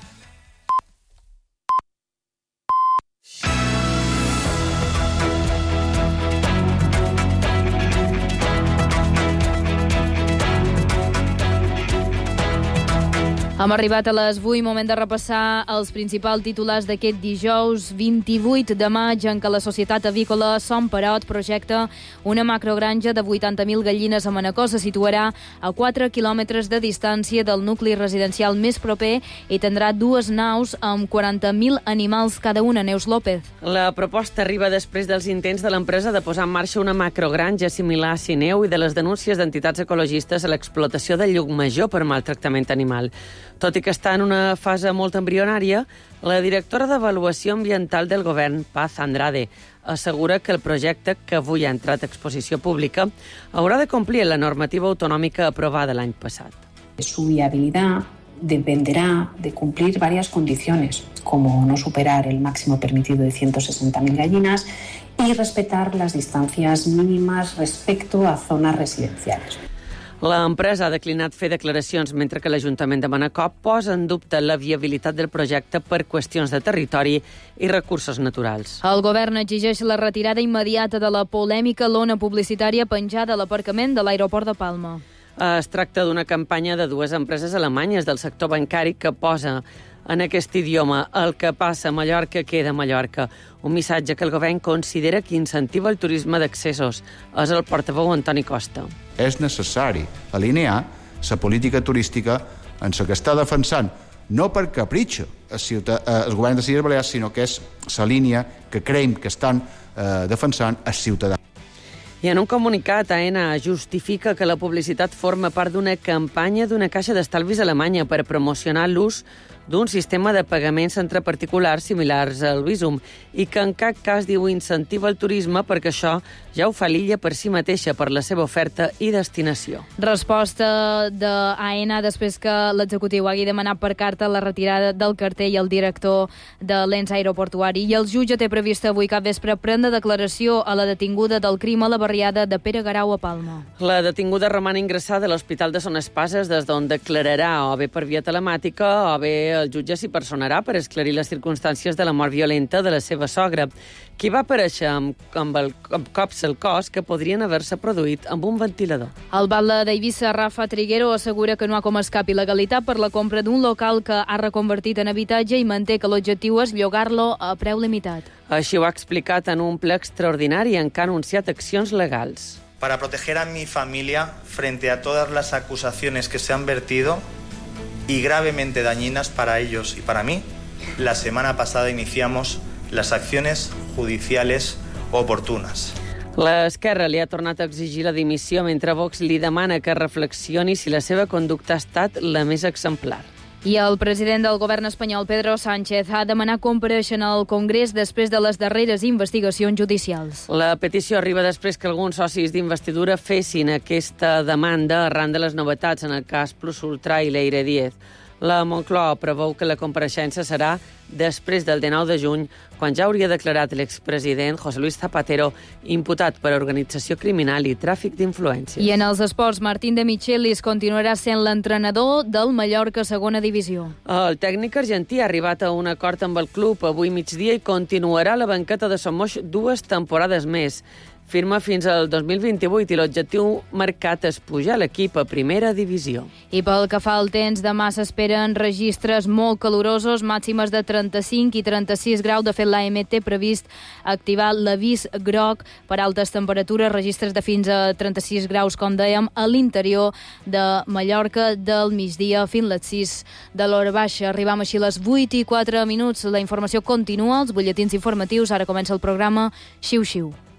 Hem arribat a les 8, moment de repassar els principals titulars d'aquest dijous 28 de maig, en què la Societat Avícola Son Perot projecta una macrogranja de 80.000 gallines a Manacor. Se situarà a 4 quilòmetres de distància del nucli residencial més proper i tindrà 2 naus amb 40.000 animals cada una. Neus López. La proposta arriba després dels intents de l'empresa de posar en marxa una macrogranja similar a Sineu i de les denúncies d'entitats ecologistes a l'explotació de Llucmajor per maltractament animal. Tot i que està en una fase molt embrionària, la directora d'Avaluació Ambiental del Govern, Paz Andrade, assegura que el projecte, que avui ha entrat a exposició pública, haurà de complir la normativa autonòmica aprovada l'any passat. Su viabilidad dependerá de cumplir varias condiciones, como no superar el máximo permitido de 160.000 gallinas y respetar las distancias mínimas respecto a zonas residenciales. L'empresa ha declinat fer declaracions, mentre que l'Ajuntament de Manacor posa en dubte la viabilitat del projecte per qüestions de territori i recursos naturals. El govern exigeix la retirada immediata de la polèmica lona publicitària penjada a l'aparcament de l'aeroport de Palma. Es tracta d'una campanya de 2 empreses alemanyes del sector bancari que posa en aquest idioma el que passa a Mallorca queda a Mallorca. Un missatge que el govern considera que incentiva el turisme d'accessos. És el portaveu Antoni Costa. És necessari alinear la política turística en la que està defensant, no per capritxo el govern de les Illes Balears, sinó que és la línia que creiem que estan defensant els ciutadans. I en un comunicat, AENA justifica que la publicitat forma part d'una campanya d'una caixa d'estalvis alemanya per promocionar l'ús d'un sistema de pagaments entre particulars similars al Bizum i que en cap cas diu incentiva el turisme perquè això ja ho fa l'illa per si mateixa, per la seva oferta i destinació. Resposta d'AENA després que l'executiu hagi demanat per carta la retirada del cartell al director de l'ens aeroportuari. I el jutge té previst avui cap vespre prendre declaració a la detinguda del crim a la barriada de Pere Garau a Palma. La detinguda roman ingressada a l'Hospital de Son Espases, des d'on declararà o bé per via telemàtica o bé el jutge s'hi personarà per esclarir les circumstàncies de la mort violenta de la seva sogra, qui va aparèixer amb cops al cos que podrien haver-se produït amb un ventilador. El batlle d'Eivissa, Rafa Triguero, assegura que no ha com escap il·legalitat per la compra d'un local que ha reconvertit en habitatge i manté que l'objectiu és llogar-lo a preu limitat. Així ho ha explicat en un ple extraordinari en què ha anunciat accions legals. Para proteger a mi familia frente a todas las acusaciones que se han vertido y gravemente dañinas para ellos y para mí, la semana pasada iniciamos las acciones judiciales oportunas. L'Esquerra li ha tornat a exigir la dimissió mentre Vox li demana que reflexioni si la seva conducta ha estat la més exemplar. I el president del govern espanyol, Pedro Sánchez, ha demanat comparèixer al Congrés després de les darreres investigacions judicials. La petició arriba després que alguns socis d'investidura fessin aquesta demanda arran de les novetats en el cas Plus Ultra i Leire 10. La Moncloa preveu que la compareixença serà després del 19 de juny, quan ja hauria declarat l'expresident José Luis Zapatero imputat per organització criminal i tràfic d'influències. I en els esports, Martín de Michelis continuarà sent l'entrenador del Mallorca segona divisió. El tècnic argentí ha arribat a un acord amb el club avui migdia i continuarà a la banqueta de Somos 2 temporades més. Firma fins al 2028 i l'objectiu marcat és pujar l'equip a primera divisió. I pel que fa al temps, demà s'esperen registres molt calorosos, màximes de 35 i 36 graus. De fet, l'AMT té previst activar l'avís groc per altes temperatures, registres de fins a 36 graus, com dèiem, a l'interior de Mallorca del migdia fins a les 6 de l'hora baixa. Arribam així a les 8:04. La informació continua, els butlletins informatius. Ara comença el programa Xiu Xiu.